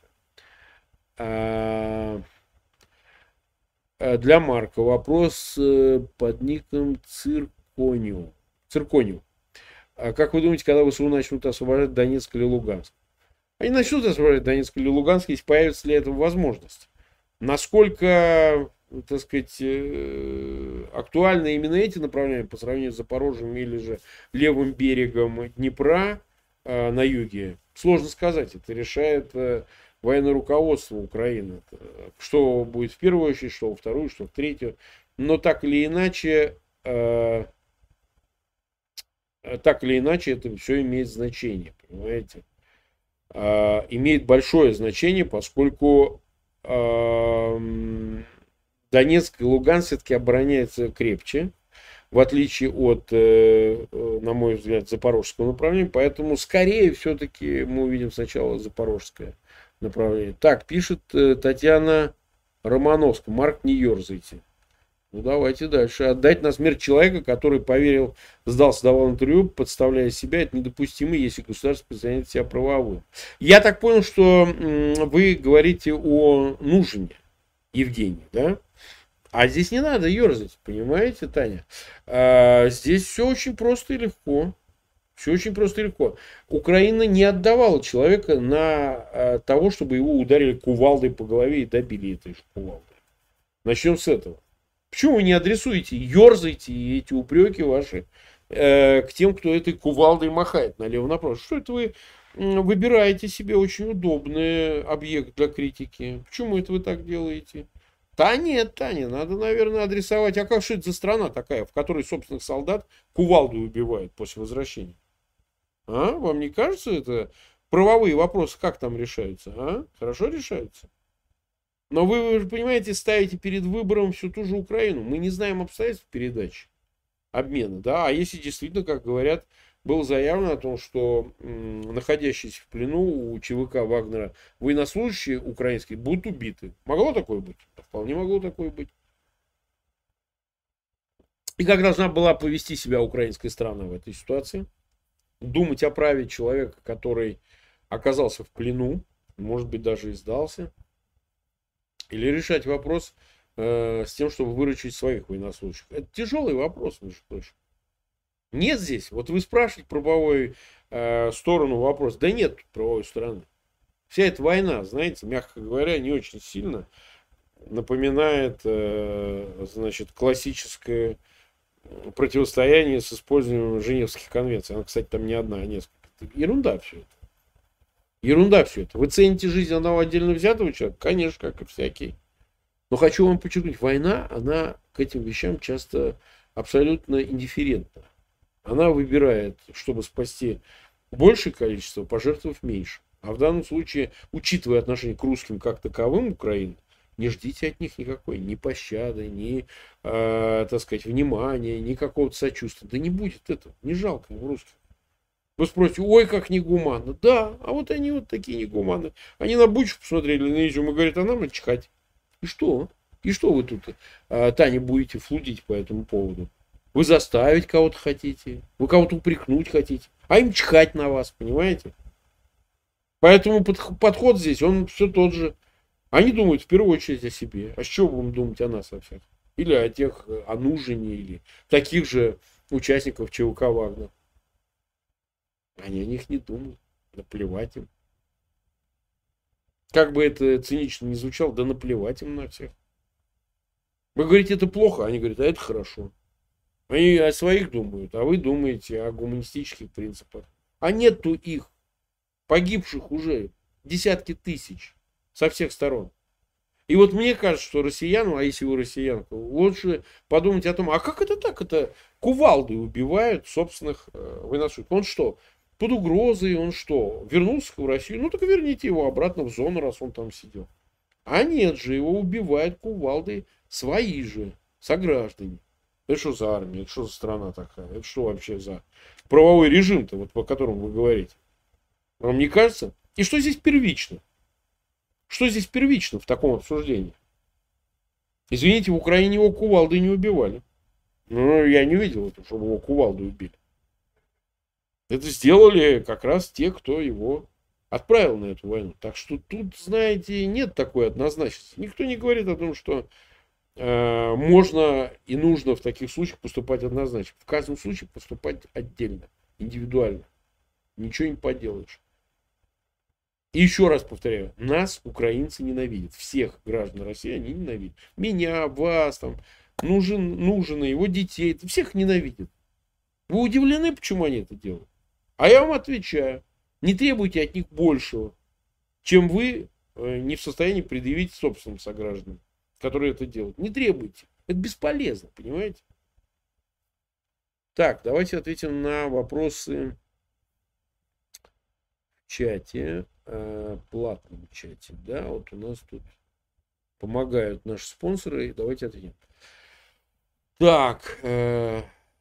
Для Марка вопрос под ником Циркониу. Циркониу. Как вы думаете, когда ВСУ начнут освобождать Донецк или Луганск? Они начнут освобождать Донецк или Луганск, если появится ли этого возможность. Насколько, так сказать, актуальны именно эти направления по сравнению с Запорожьем или же левым берегом Днепра на юге, сложно сказать. Это решает военное руководство Украины. Что будет в первую очередь, что во вторую, что в третью. Но так или иначе, э, так или иначе, это все имеет значение, понимаете? Э, имеет большое значение, поскольку э, Донецк и Луганск все-таки обороняются крепче, в отличие от, э, на мой взгляд, запорожского направления. Поэтому, скорее, все-таки мы увидим сначала запорожское направление. Так, пишет э, Татьяна Романовская. Марк, не ерзайте. Ну, давайте дальше. Отдать на смерть человека, который поверил, сдался, давал интервью, подставляя себя, это недопустимо, если государство признает себя правовым. Я так понял, что м, вы говорите о Нужине, Евгений, да? А здесь не надо ерзать, понимаете, Таня? А, здесь все очень просто и легко. Все очень просто и легко. Украина не отдавала человека на а, того, чтобы его ударили кувалдой по голове и добили этой же кувалдой. Начнем с этого. Почему вы не адресуете, ерзаете эти упреки ваши э, к тем, кто этой кувалдой махает налево-направо? Что это вы выбираете себе очень удобный объект для критики? Почему это вы так делаете? Да нет, Таня, надо, наверное, адресовать. А как что это за страна такая, в которой собственных солдат кувалдой убивают после возвращения? А? Вам не кажется это? Правовые вопросы как там решаются? А? Хорошо решаются? Но вы, вы же понимаете, ставите перед выбором всю ту же Украину. Мы не знаем обстоятельств передачи, обмена. Да? А если действительно, как говорят, было заявлено о том, что м, находящиеся в плену у ЧВК Вагнера военнослужащие украинские будут убиты. Могло такое быть? Вполне могло такое быть. И как должна была повести себя украинская страна в этой ситуации? Думать о праве человека, который оказался в плену, может быть, даже и сдался. Или решать вопрос э, с тем, чтобы выручить своих военнослужащих. Это тяжелый вопрос, между прочим. Нет здесь. Вот вы спрашиваете правовую э, сторону вопроса. Да нет правовой стороны. Вся эта война, знаете, мягко говоря, не очень сильно напоминает, э, значит, классическое противостояние с использованием Женевских конвенций. Она, кстати, там не одна, а несколько. Ерунда все это. Ерунда все это. Вы цените жизнь одного отдельно взятого человека? Конечно, как и всякий. Но хочу вам подчеркнуть, война, она к этим вещам часто абсолютно индифферентна. Она выбирает, чтобы спасти большее количество, пожертвовав меньше. А в данном случае, учитывая отношение к русским как таковым Украины, не ждите от них никакой ни пощады, ни, э, так сказать, внимания, ни какого-то сочувствия. Да не будет этого. Не жалко им русских. Вы спросите, ой, как негуманно. Да, а вот они вот такие негуманные. Они на Бучу посмотрели, на изюм и говорят, а нам начихать. И что? И что вы тут, э, Таня, будете флудить по этому поводу? Вы заставить кого-то хотите, вы кого-то упрекнуть хотите, а им чихать на вас, понимаете? Поэтому подход здесь, он все тот же. Они думают в первую очередь о себе. А с чего будем думать о нас, о всех? Или о тех, о Нужине, или таких же участников ЧВК Вагнер. Они о них не думают. Наплевать им. Как бы это цинично ни звучало, да наплевать им на всех. Вы говорите, это плохо, они говорят, а это хорошо. Они о своих думают, а вы думаете о гуманистических принципах. А нету их. Погибших уже десятки тысяч со всех сторон. И вот мне кажется, что россиянам, а если вы россиянка, лучше подумать о том, а как это так? Это кувалды убивают собственных э, военнослужащих. Он что, под угрозой, он что, вернулся в Россию? Ну так верните его обратно в зону, раз он там сидел. А нет же, его убивают кувалды свои же сограждане. Это что за армия? Это что за страна такая? Это что вообще за правовой режим-то, вот по которому вы говорите? Вам не кажется? И что здесь первично? Что здесь первично в таком обсуждении? Извините, в Украине его кувалдой не убивали. Ну, я не видел, чтобы его кувалдой убили. Это сделали как раз те, кто его отправил на эту войну. Так что тут, знаете, нет такой однозначности. Никто не говорит о том, что э, можно и нужно в таких случаях поступать однозначно. В каждом случае поступать отдельно, индивидуально. Ничего не поделаешь. И еще раз повторяю, нас украинцы ненавидят. Всех граждан России они ненавидят. Меня, вас, там, нужен, Нужина, его детей. Всех ненавидят. Вы удивлены, почему они это делают? А я вам отвечаю. Не требуйте от них большего, чем вы не в состоянии предъявить собственным согражданам, которые это делают. Не требуйте. Это бесполезно, понимаете? Так, давайте ответим на вопросы в чате. Платном чате, да, вот у нас тут помогают наши спонсоры, давайте ответим. Так, э,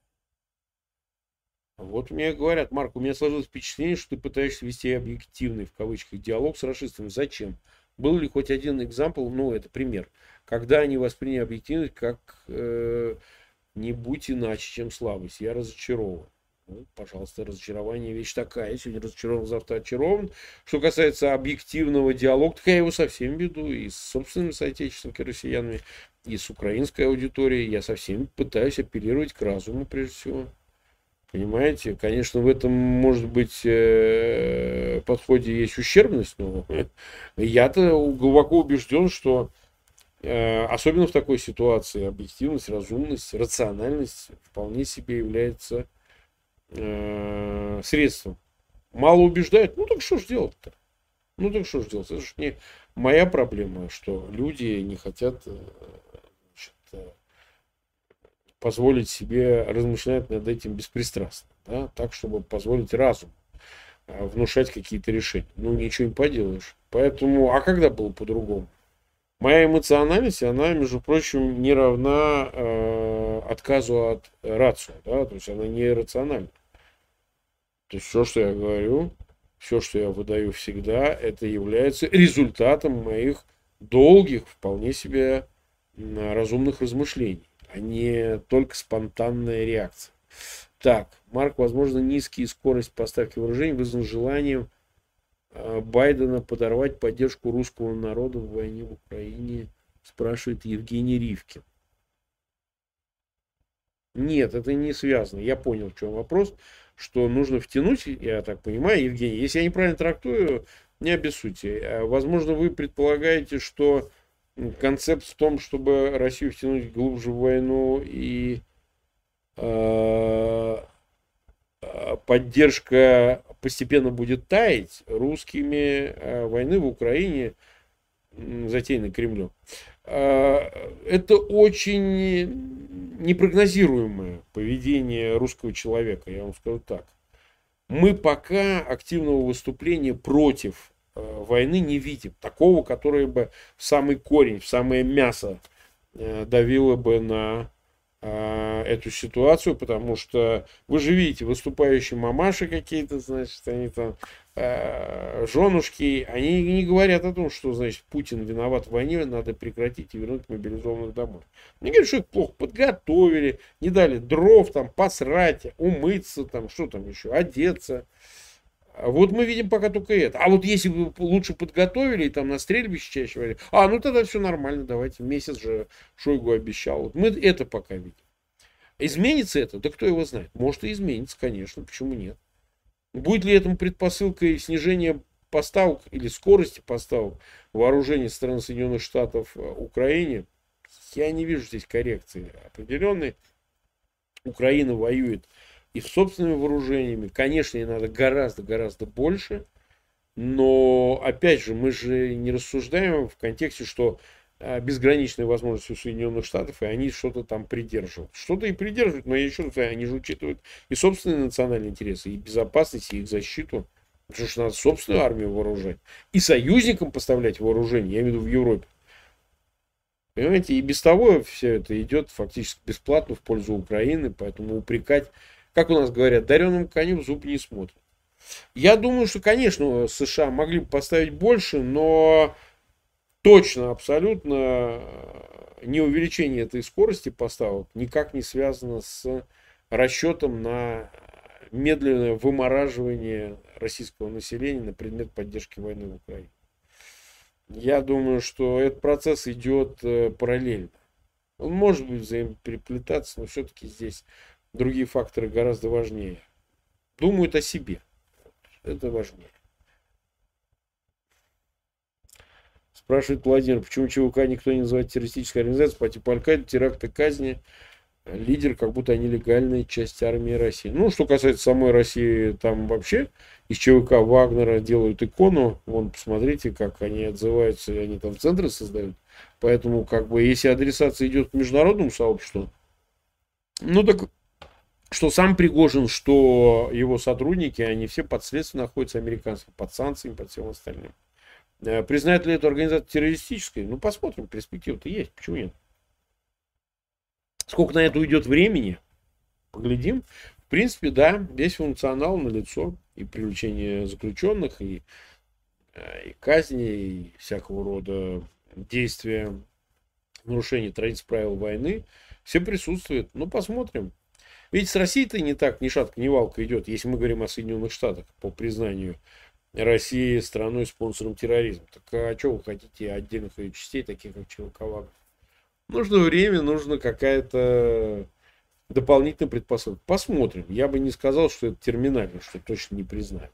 вот мне говорят, Марк, у меня сложилось впечатление, что ты пытаешься вести объективный, в кавычках, диалог с расистами. Зачем? Был ли хоть один экзампл, ну, это пример, когда они восприняли объективность как э, не будь иначе, чем слабость. Я разочарован. Ну, пожалуйста, разочарование вещь такая. Сегодня разочарован, завтра очарован. Что касается объективного диалога, так я его со всеми веду. И с собственными соотечественниками, россиянами, и с украинской аудиторией. Я со всеми пытаюсь апеллировать к разуму, прежде всего. Понимаете? Конечно, в этом, может быть, подходе есть ущербность, но я-то глубоко убежден, что Особенно в такой ситуации объективность, разумность, рациональность вполне себе является средством. Мало убеждают, ну так что ж делать-то? Ну так что ж делать? Это же не моя проблема, что люди не хотят, значит, позволить себе размышлять над этим беспристрастно, да? Так, чтобы позволить разуму внушать какие-то решения. Ну, ничего не поделаешь. Поэтому, а когда было по-другому? Моя эмоциональность, она, между прочим, не равна э, отказу от рацио, да? То есть она не иррациональна. То есть все, что я говорю, все, что я выдаю всегда, это является результатом моих долгих, вполне себе разумных размышлений, а не только спонтанная реакция. Так, Марк, возможно, низкие скорость поставки вооружений вызван желанием Байдена подорвать поддержку русского народа в войне в Украине, спрашивает Евгений Ривкин. Нет, это не связано. Я понял, в чем вопрос. Что нужно втянуть, я так понимаю, Евгений, если я неправильно трактую, не обессудьте. Возможно, вы предполагаете, что концепт в том, чтобы Россию втянуть глубже в войну и э, поддержка постепенно будет таять русскими э, войны в Украине, затеянной Кремлем. Это очень непрогнозируемое поведение русского человека, я вам скажу так. Мы пока активного выступления против войны не видим. Такого, которое бы в самый корень, в самое мясо давило бы на эту ситуацию, потому что вы же видите, выступающие мамаши какие-то, значит, они там э, женушки, они не говорят о том, что, значит, Путин виноват в войне, надо прекратить и вернуть мобилизованных домой. Они говорят, что их плохо подготовили, не дали дров, там, посрать, умыться, там, что там еще, одеться. Вот мы видим пока только это. А вот если бы лучше подготовили, и там на стрельбище чаще говорили, а, ну тогда все нормально, давайте, месяц же Шойгу обещал. Вот мы это пока видим. Изменится это? Да кто его знает? Может и изменится, конечно, почему нет? Будет ли этому предпосылкой снижение поставок или скорости поставок вооружений со стороны Соединенных Штатов Украине? Я не вижу здесь коррекции определенной. Украина воюет и с собственными вооружениями. Конечно, ей надо гораздо-гораздо больше. Но, опять же, мы же не рассуждаем в контексте, что безграничные возможности у Соединенных Штатов, и они что-то там придерживают. Что-то и придерживают, но еще раз, они же учитывают и собственные национальные интересы, и безопасность, и их защиту. Потому что надо собственную армию вооружать. И союзникам поставлять вооружение, я имею в виду в Европе. Понимаете, и без того все это идет фактически бесплатно в пользу Украины, поэтому упрекать, как у нас говорят, дареному коню в зуб не смотрят. Я думаю, что, конечно, США могли бы поставить больше, но точно, абсолютно не увеличение этой скорости поставок никак не связано с расчетом на медленное вымораживание российского населения на предмет поддержки войны в Украине. Я думаю, что этот процесс идет параллельно. Он может быть взаимопереплетаться, но все-таки здесь другие факторы гораздо важнее. Думают о себе. Это важнее. Спрашивает Владимир, почему ЧВК никто не называет террористической организацией по типу Аль-Каиды, теракты, казни. Лидер, как будто они легальная часть армии России. Ну, что касается самой России, там вообще из ЧВК Вагнера делают икону. Вон, посмотрите, как они отзываются, и они там центры создают. Поэтому, как бы, если адресация идет к международному сообществу, ну, так, что сам Пригожин, что его сотрудники, они все под следствием находятся американскими, под санкциями, под всем остальным. Признает ли эту организацию террористической? Ну, посмотрим, перспектива-то есть, почему нет? Сколько на это уйдет времени, поглядим. В принципе, да, весь функционал налицо. И привлечение заключенных, и, и казни, и всякого рода действия, нарушение традиций правил войны. Все присутствует. Ну, посмотрим. Ведь с Россией-то не так, ни шатка, ни валка идет, если мы говорим о Соединенных Штатах, по признанию России страной-спонсором терроризма. Так а что вы хотите отдельных ее частей, таких как ЧВК Вагнер? Нужно время, нужно какая-то дополнительная предпосылка. Посмотрим. Я бы не сказал, что это терминально, что точно не признают.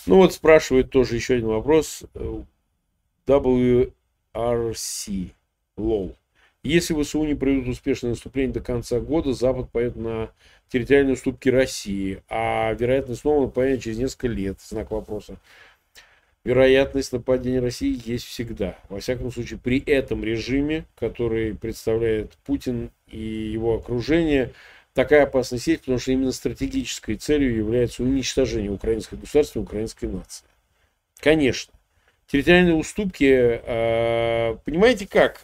Ну вот спрашивает тоже еще один вопрос. дабл ю ар си лол. Если ВСУ не проведут успешное наступление до конца года, Запад пойдет на территориальные уступки России, а вероятность снова нападения через несколько лет. Знак вопроса. Вероятность нападения России есть всегда. Во всяком случае, при этом режиме, который представляет Путин и его окружение, такая опасность есть, потому что именно стратегической целью является уничтожение украинской государства и украинской нации. Конечно. Территориальные уступки, понимаете как?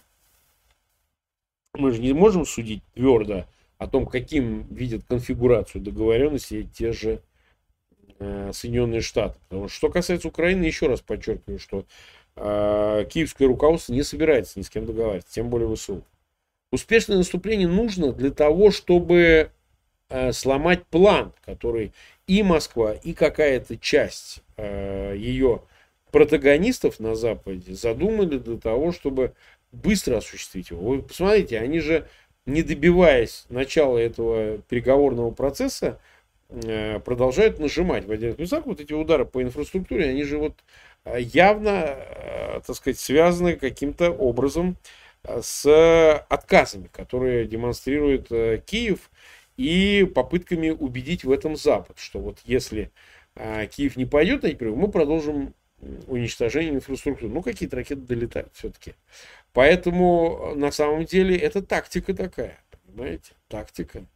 Мы же не можем судить твердо о том, каким видят конфигурацию договоренности те же Соединенные Штаты. Потому что, что касается Украины, еще раз подчеркиваю, что э, киевское руководство не собирается ни с кем договариваться, тем более ВСУ. Успешное наступление нужно для того, чтобы э, сломать план, который и Москва, и какая-то часть э, ее протагонистов на Западе задумали для того, чтобы быстро осуществить его. Вы посмотрите, они же, не добиваясь начала этого переговорного процесса, продолжают нажимать в отдельных местах. Вот эти удары по инфраструктуре, они же вот явно, так сказать, связаны каким-то образом с отказами, которые демонстрирует Киев, и попытками убедить в этом Запад, что вот если Киев не пойдет на эти переговоры, мы продолжим уничтожение инфраструктуры. Ну, какие-то ракеты долетают все-таки. Поэтому, на самом деле, это тактика такая, понимаете, тактика.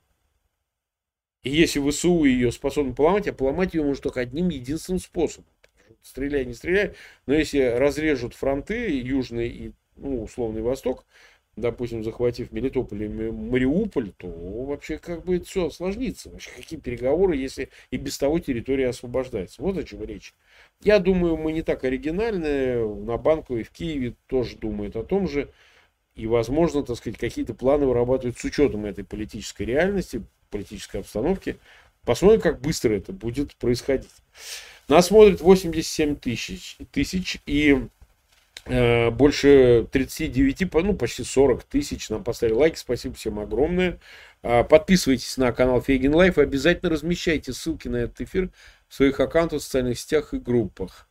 И если ВСУ ее способны поломать, а поломать ее может только одним единственным способом. Стреляй, не стреляй. Но если разрежут фронты, Южный и, ну, условный Восток, допустим, захватив Мелитополь и Мариуполь, то вообще как бы это все осложнится. Вообще какие переговоры, если и без того территория освобождается. Вот о чем речь. Я думаю, мы не так оригинальны. На Банковой в Киеве тоже думают о том же. И, возможно, так сказать, какие-то планы вырабатывают с учетом этой политической реальности, политической обстановки. Посмотрим, как быстро это будет происходить. Нас смотрит восемьдесят семь тысяч, тысяч и э, больше тридцать девять, ну почти сорок тысяч нам поставили лайки. Спасибо всем огромное. Э, подписывайтесь на канал Фейгин Лайф и обязательно размещайте ссылки на этот эфир в своих аккаунтах в социальных сетях и группах.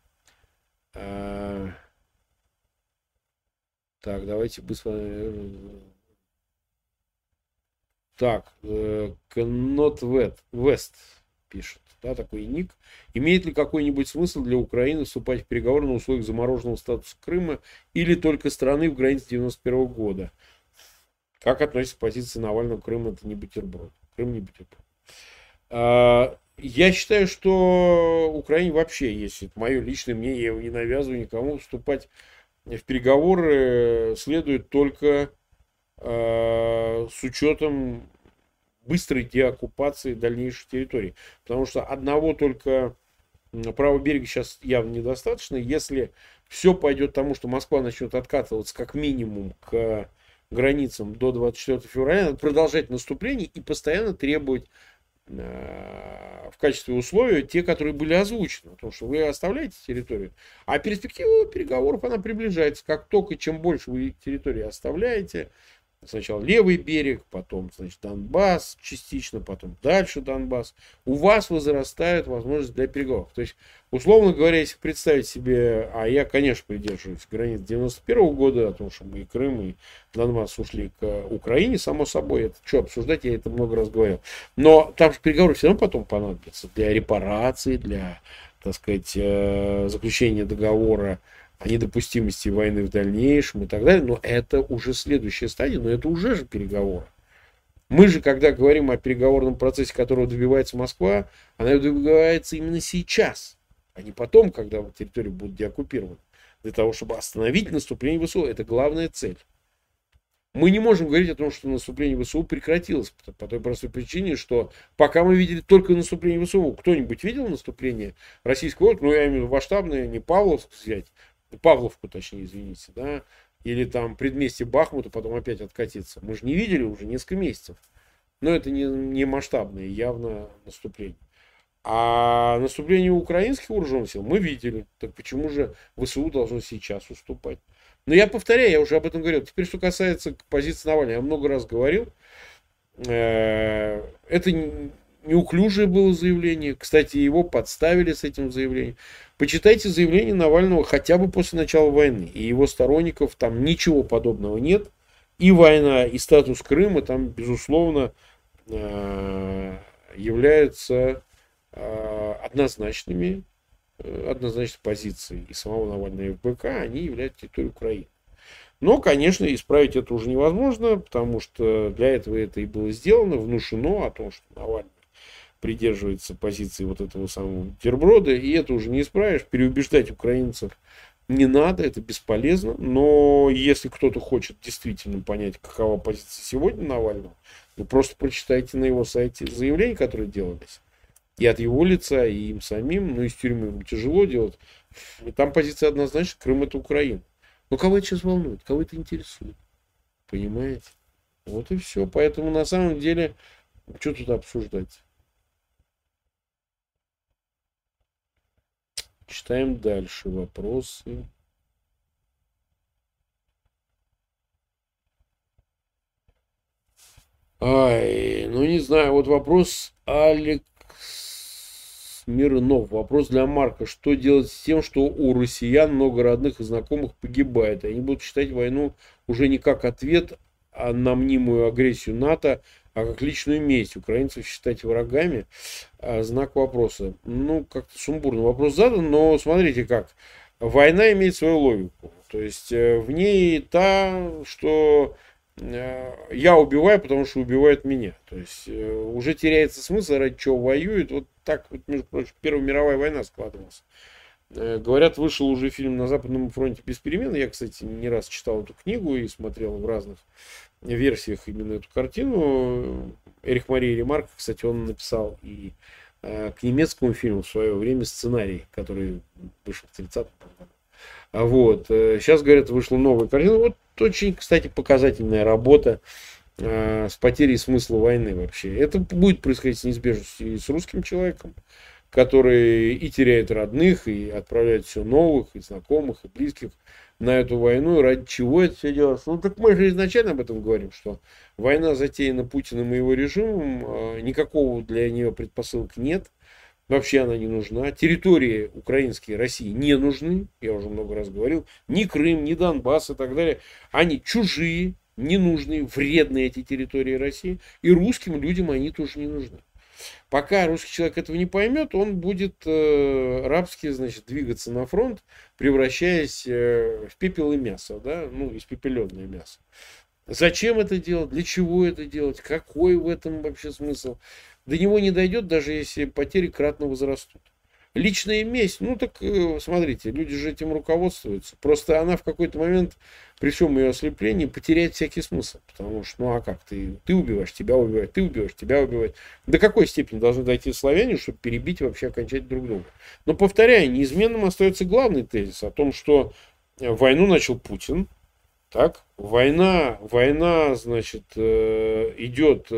Э, так, давайте быстро... Так, Cannot West пишет, да, такой ник. Имеет ли какой-нибудь смысл для Украины вступать в переговоры на условиях замороженного статуса Крыма или только страны в границе девяносто первого года? Как относится к позиции Навального? Крым это не бутерброд. Крым не бутерброд. А, я считаю, что Украине вообще, если это мое личное мнение, я его не навязываю никому, вступать в переговоры следует только с учетом быстрой деоккупации дальнейших территорий. Потому что одного только правого берега сейчас явно недостаточно. Если все пойдет к тому, что Москва начнет откатываться как минимум к границам до двадцать четвёртого февраля, надо продолжать наступление и постоянно требовать в качестве условия те, которые были озвучены. Потому что вы оставляете территорию, а перспектива переговоров, она приближается. Как только, чем больше вы территории оставляете, сначала левый берег, потом, значит, Донбасс частично, потом дальше Донбасс, у вас возрастает возможность для переговоров. То есть, условно говоря, если представить себе, а я, конечно, придерживаюсь границ девяносто первого года, о том, что мы и Крым, и Донбасс ушли к Украине, само собой, это что обсуждать, я это много раз говорил. Но там же переговоры все равно потом понадобятся для репарации, для, так сказать, заключения договора о недопустимости войны в дальнейшем и так далее. Но это уже следующая стадия, но это уже же переговоры. Мы же, когда говорим о переговорном процессе, которого добивается Москва, она добивается именно сейчас, а не потом, когда территории будут деоккупированы. Для того, чтобы остановить наступление ВСУ. Это главная цель. Мы не можем говорить о том, что наступление ВСУ прекратилось. По той простой причине, что пока мы видели только наступление ВСУ. Кто-нибудь видел наступление российского войска? Ну, я имею в виду масштабное, не Павловск взять. Павловку, точнее, извините, да, или там предместье Бахмута, потом опять откатиться. Мы же не видели уже несколько месяцев. Но это не, не масштабное явно наступление. А наступление украинских вооруженных сил мы видели. Так почему же ВСУ должно сейчас уступать? Но я повторяю, я уже об этом говорил. Теперь, что касается позиции Навального, я много раз говорил, это неуклюжее было заявление. Кстати, его подставили с этим заявлением. Почитайте заявление Навального хотя бы после начала войны. И его сторонников там ничего подобного нет. И война, и статус Крыма там, безусловно, являются однозначными, однозначной позицией и самого Навального и эф бэ ка, они являются территорией Украины. Но, конечно, исправить это уже невозможно, потому что для этого это и было сделано, внушено о том, что Навальный придерживается позиции вот этого самого бутерброда, и это уже не исправишь. Переубеждать украинцев не надо, это бесполезно. Но если кто-то хочет действительно понять, какова позиция сегодня Навального, вы просто прочитайте на его сайте заявления, которые делались. И от его лица, и им самим, ну, из тюрьмы ему тяжело делать. И там позиция однозначно: Крым — это Украина. Но кого это сейчас волнует, кого это интересует? Понимаете? Вот и все. Поэтому на самом деле, что тут обсуждать? Читаем дальше вопросы. Ай, ну не знаю, вот вопрос Алекс Мирнов. Вопрос для Марка. Что делать с тем, что у россиян много родных и знакомых погибает? И они будут считать войну уже не как ответ а на мнимую агрессию НАТО, а как личную месть. Украинцев считать врагами? А, знак вопроса. Ну, как-то сумбурно вопрос задан, но смотрите как. Война имеет свою логику. То есть в ней та, что я убиваю, потому что убивают меня. То есть уже теряется смысл, ради чего воюют. Вот так, вот, между прочим, Первая мировая война складывалась. Говорят, вышел уже фильм «На Западном фронте без перемен». Я, кстати, не раз читал эту книгу и смотрел в разных версиях именно эту картину. Эрих Мария Ремарк, кстати, он написал и к немецкому фильму в свое время сценарий, который вышел в тридцатом году. А вот, сейчас, говорят, вышла новая картина. Вот очень, кстати, показательная работа э, с потерей смысла войны вообще. Это будет происходить с неизбежностью и с русским человеком, который и теряет родных, и отправляет все новых, и знакомых, и близких на эту войну. Ради чего это все делается? Ну, так мы же изначально об этом говорим, что война затеяна Путиным и его режимом, э, никакого для нее предпосылок нет. Вообще она не нужна. Территории украинские России не нужны. Я уже много раз говорил. Ни Крым, ни Донбасс и так далее. Они чужие, ненужные, вредные эти территории России. И русским людям они тоже не нужны. Пока русский человек этого не поймет, он будет э, рабски, значит, двигаться на фронт, превращаясь э, в пепел и мясо, да? Ну, испепеленное мясо. Зачем это делать? Для чего это делать? Какой в этом вообще смысл? До него не дойдет, даже если потери кратно возрастут. Личная месть, ну так, смотрите, люди же этим руководствуются. Просто она в какой-то момент, при всем ее ослеплении, потеряет всякий смысл. Потому что, ну а как, ты, ты убиваешь, тебя убивают, ты убиваешь, тебя убивают. До какой степени должны дойти славяне, чтобы перебить вообще окончательно друг друга? Но, повторяю, неизменным остается главный тезис о том, что войну начал Путин. Так, война, война, значит, идет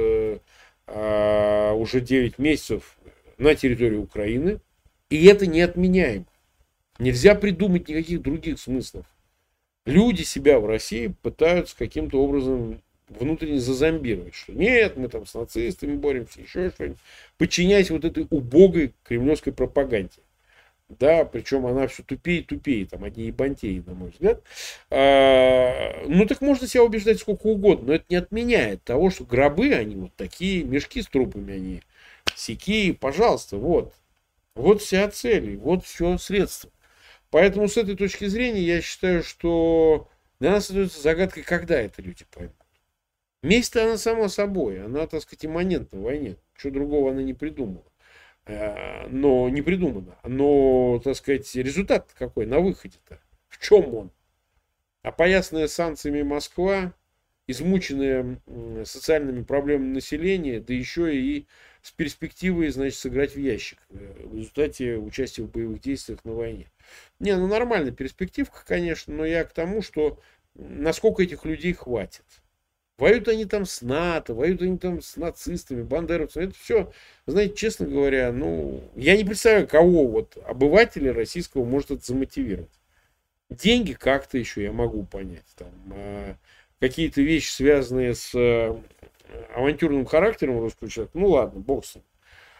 уже девять месяцев на территории Украины, и это не отменяемо. Нельзя придумать никаких других смыслов. Люди себя в России пытаются каким-то образом внутренне зазомбировать, что нет, мы там с нацистами боремся, еще что-нибудь, подчиняясь вот этой убогой кремлевской пропаганде. Да, причем она все тупее и тупее, там одни ебантеи, на мой взгляд. А, ну, так можно себя убеждать сколько угодно, но это не отменяет того, что гробы, они вот такие, мешки с трупами, они сякие, пожалуйста, вот. Вот вся цель, вот все средства. Поэтому с этой точки зрения я считаю, что для нас остается загадкой, когда это люди поймут. Месть-то она сама собой, она, так сказать, имманентна в войне, ничего другого она не придумала. Но не придумано. Но, так сказать, результат какой на выходе-то? В чем он? Опоясанная санкциями Москва, измученная социальными проблемами населения, да еще и с перспективой, значит, сыграть в ящик в результате участия в боевых действиях на войне. Не, ну нормальная перспективка, конечно, но я к тому, что насколько этих людей хватит. Воюют они там с НАТО, воюют они там с нацистами, бандеровцами. Это все, знаете, честно говоря, ну, я не представляю, кого вот обывателя российского может это замотивировать. Деньги как-то еще я могу понять. Там, э, какие-то вещи, связанные с э, авантюрным характером русского человека, ну ладно, бог с ним.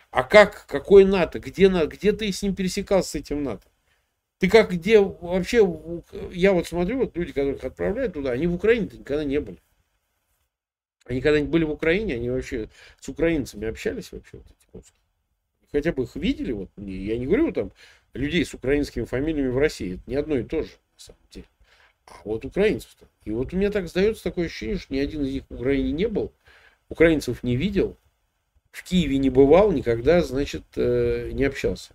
А как, какой НАТО? Где, на- где ты с ним пересекался, с этим НАТО? Ты как, где вообще, я вот смотрю, вот люди, которых отправляют туда, они в Украине никогда не были. Они когда-нибудь были в Украине, они вообще с украинцами общались вообще, вот эти русские? Хотя бы их видели, вот, я не говорю там людей с украинскими фамилиями в России, это не одно и то же, на самом деле. А вот украинцев-то. И вот у меня так сдается такое ощущение, что ни один из них в Украине не был, украинцев не видел, в Киеве не бывал, никогда, значит, э, не общался.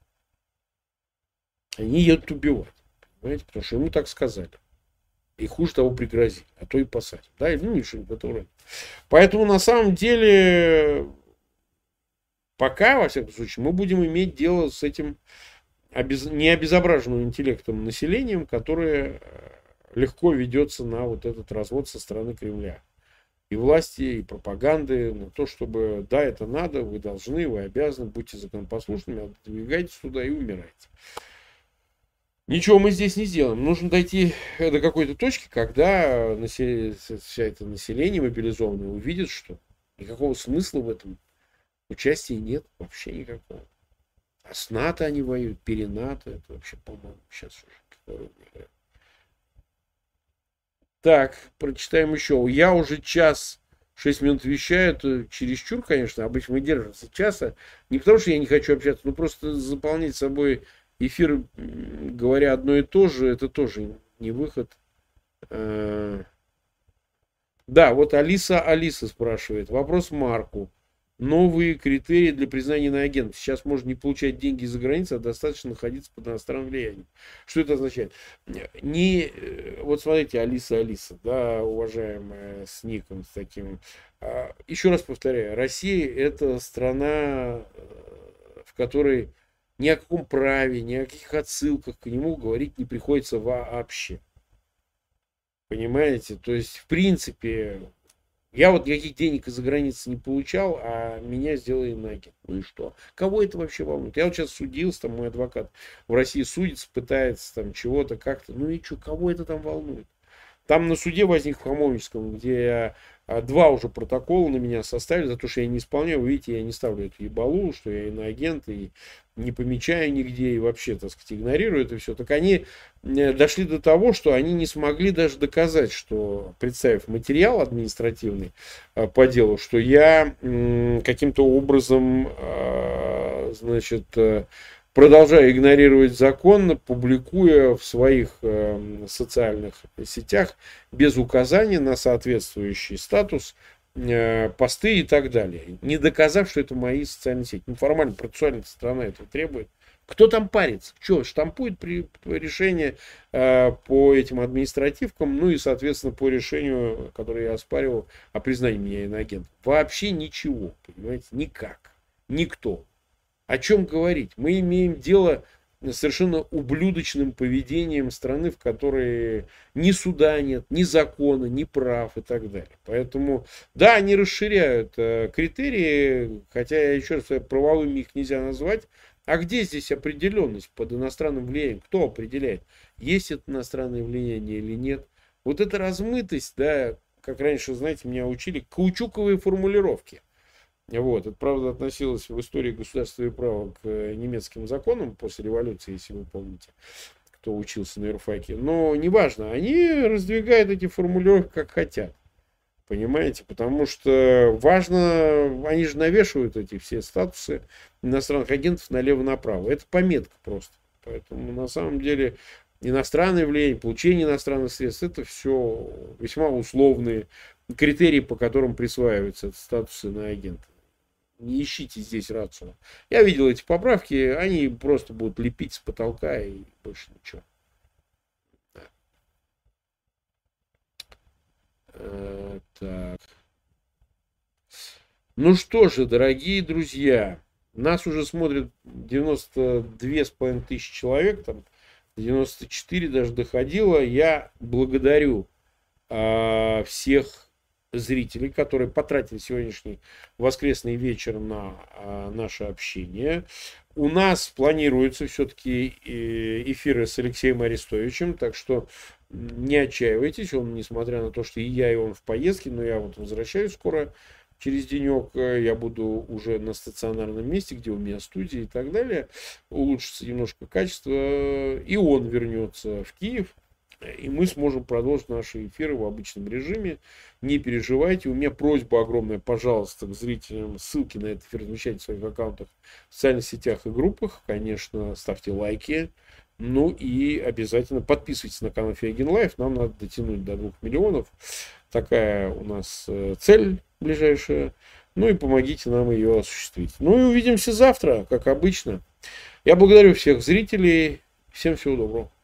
Они едут убивать, понимаете, потому что ему так сказали. И хуже того пригрозили, а то и посадят. Да, и ну, и что-нибудь в этом роде. Поэтому на самом деле, пока, во всяком случае, мы будем иметь дело с этим обез... необезображенным интеллектом населением, которое легко ведется на вот этот развод со стороны Кремля. И власти, и пропаганды, на то, чтобы, да, это надо, вы должны, вы обязаны, будьте законопослушными, отдвигайтесь туда и умирайте. Ничего мы здесь не сделаем. Нужно дойти до какой-то точки, когда вся это население мобилизованное увидит, что никакого смысла в этом участии нет, вообще никакого. А с НАТО они воюют, перенато, это вообще, по-моему, сейчас уже. Так, прочитаем еще. Я уже час шесть минут вещаю, это чересчур, конечно, обычно мы держимся часа. Не потому, что я не хочу общаться, но просто заполнять собой эфир, говоря одно и то же, это тоже не выход. Да, вот Алиса Алиса спрашивает. Вопрос Марку. Новые критерии для признания иноагентов. Сейчас можно не получать деньги из-за границы, а достаточно находиться под иностранным влиянием. Что это означает? Не, вот смотрите, Алиса Алиса, да, уважаемая, с ником с таким. Еще раз повторяю, Россия это страна, в которой ни о каком праве, ни о каких отсылках к нему говорить не приходится вообще. Понимаете? То есть, в принципе, я вот никаких денег из-за границы не получал, а меня сделали иноагент. Ну и что? Кого это вообще волнует? Я вот сейчас судился, там мой адвокат в России судится, пытается там чего-то как-то. Ну и что? Кого это там волнует? Там на суде возник в Хамовническом, где два уже протокола на меня составили за то, что я не исполняю. Вы видите, я не ставлю эту ебалу, что я иноагент, и не помечаю нигде, и вообще, так сказать, игнорирую это все. Так они дошли до того, что они не смогли даже доказать, что, представив материал административный по делу, что я каким-то образом, значит, продолжаю игнорировать закон, публикуя в своих э, социальных сетях без указания на соответствующий статус э, посты и так далее. Не доказав, что это мои социальные сети. Ну, формально, процессуальная сторона этого требует. Кто там парится? Что, штампует при, решение э, по этим административкам, ну и, соответственно, по решению, которое я оспаривал, о признании меня иноагентом. Вообще ничего, понимаете, никак. Никто. О чем говорить? Мы имеем дело с совершенно ублюдочным поведением страны, в которой ни суда нет, ни закона, ни прав и так далее. Поэтому, да, они расширяют э, критерии, хотя, я еще раз, правовыми их нельзя назвать. А где здесь определенность под иностранным влиянием? Кто определяет, есть это иностранное влияние или нет? Вот эта размытость, да, как раньше, знаете, меня учили, каучуковые формулировки. Вот. Это, правда, относилось в истории государства и права к немецким законам после революции, если вы помните, кто учился на юрфаке. Но неважно, они раздвигают эти формулировки как хотят. Понимаете? Потому что важно, они же навешивают эти все статусы иностранных агентов налево-направо. Это пометка просто. Поэтому на самом деле иностранное влияние, получение иностранных средств, это все весьма условные критерии, по которым присваиваются статусы иноагента. Не ищите здесь рацию. Я видел эти поправки, они просто будут лепить с потолка и больше ничего. А, так. Ну что же, дорогие друзья, нас уже смотрят девяносто две с половиной тысячи человек, там девяносто четыре даже доходило. Я благодарю а, всех зрителей, которые потратили сегодняшний воскресный вечер на а, наше общение. У нас планируются все-таки эфиры с Алексеем Арестовичем, так что не отчаивайтесь. Он, несмотря на то, что и я, и он в поездке, но я вот возвращаюсь скоро через денек я буду уже на стационарном месте, где у меня студия и так далее. Улучшится немножко качество. И он вернется в Киев. И мы сможем продолжить наши эфиры в обычном режиме. Не переживайте. У меня просьба огромная, пожалуйста, к зрителям. Ссылки на этот эфир размещайте в своих аккаунтах в социальных сетях и группах. Конечно, ставьте лайки. Ну и обязательно подписывайтесь на канал Фейгин Лайф. Нам надо дотянуть до двух миллионов. Такая у нас цель ближайшая. Ну и помогите нам ее осуществить. Ну и увидимся завтра, как обычно. Я благодарю всех зрителей. Всем всего доброго.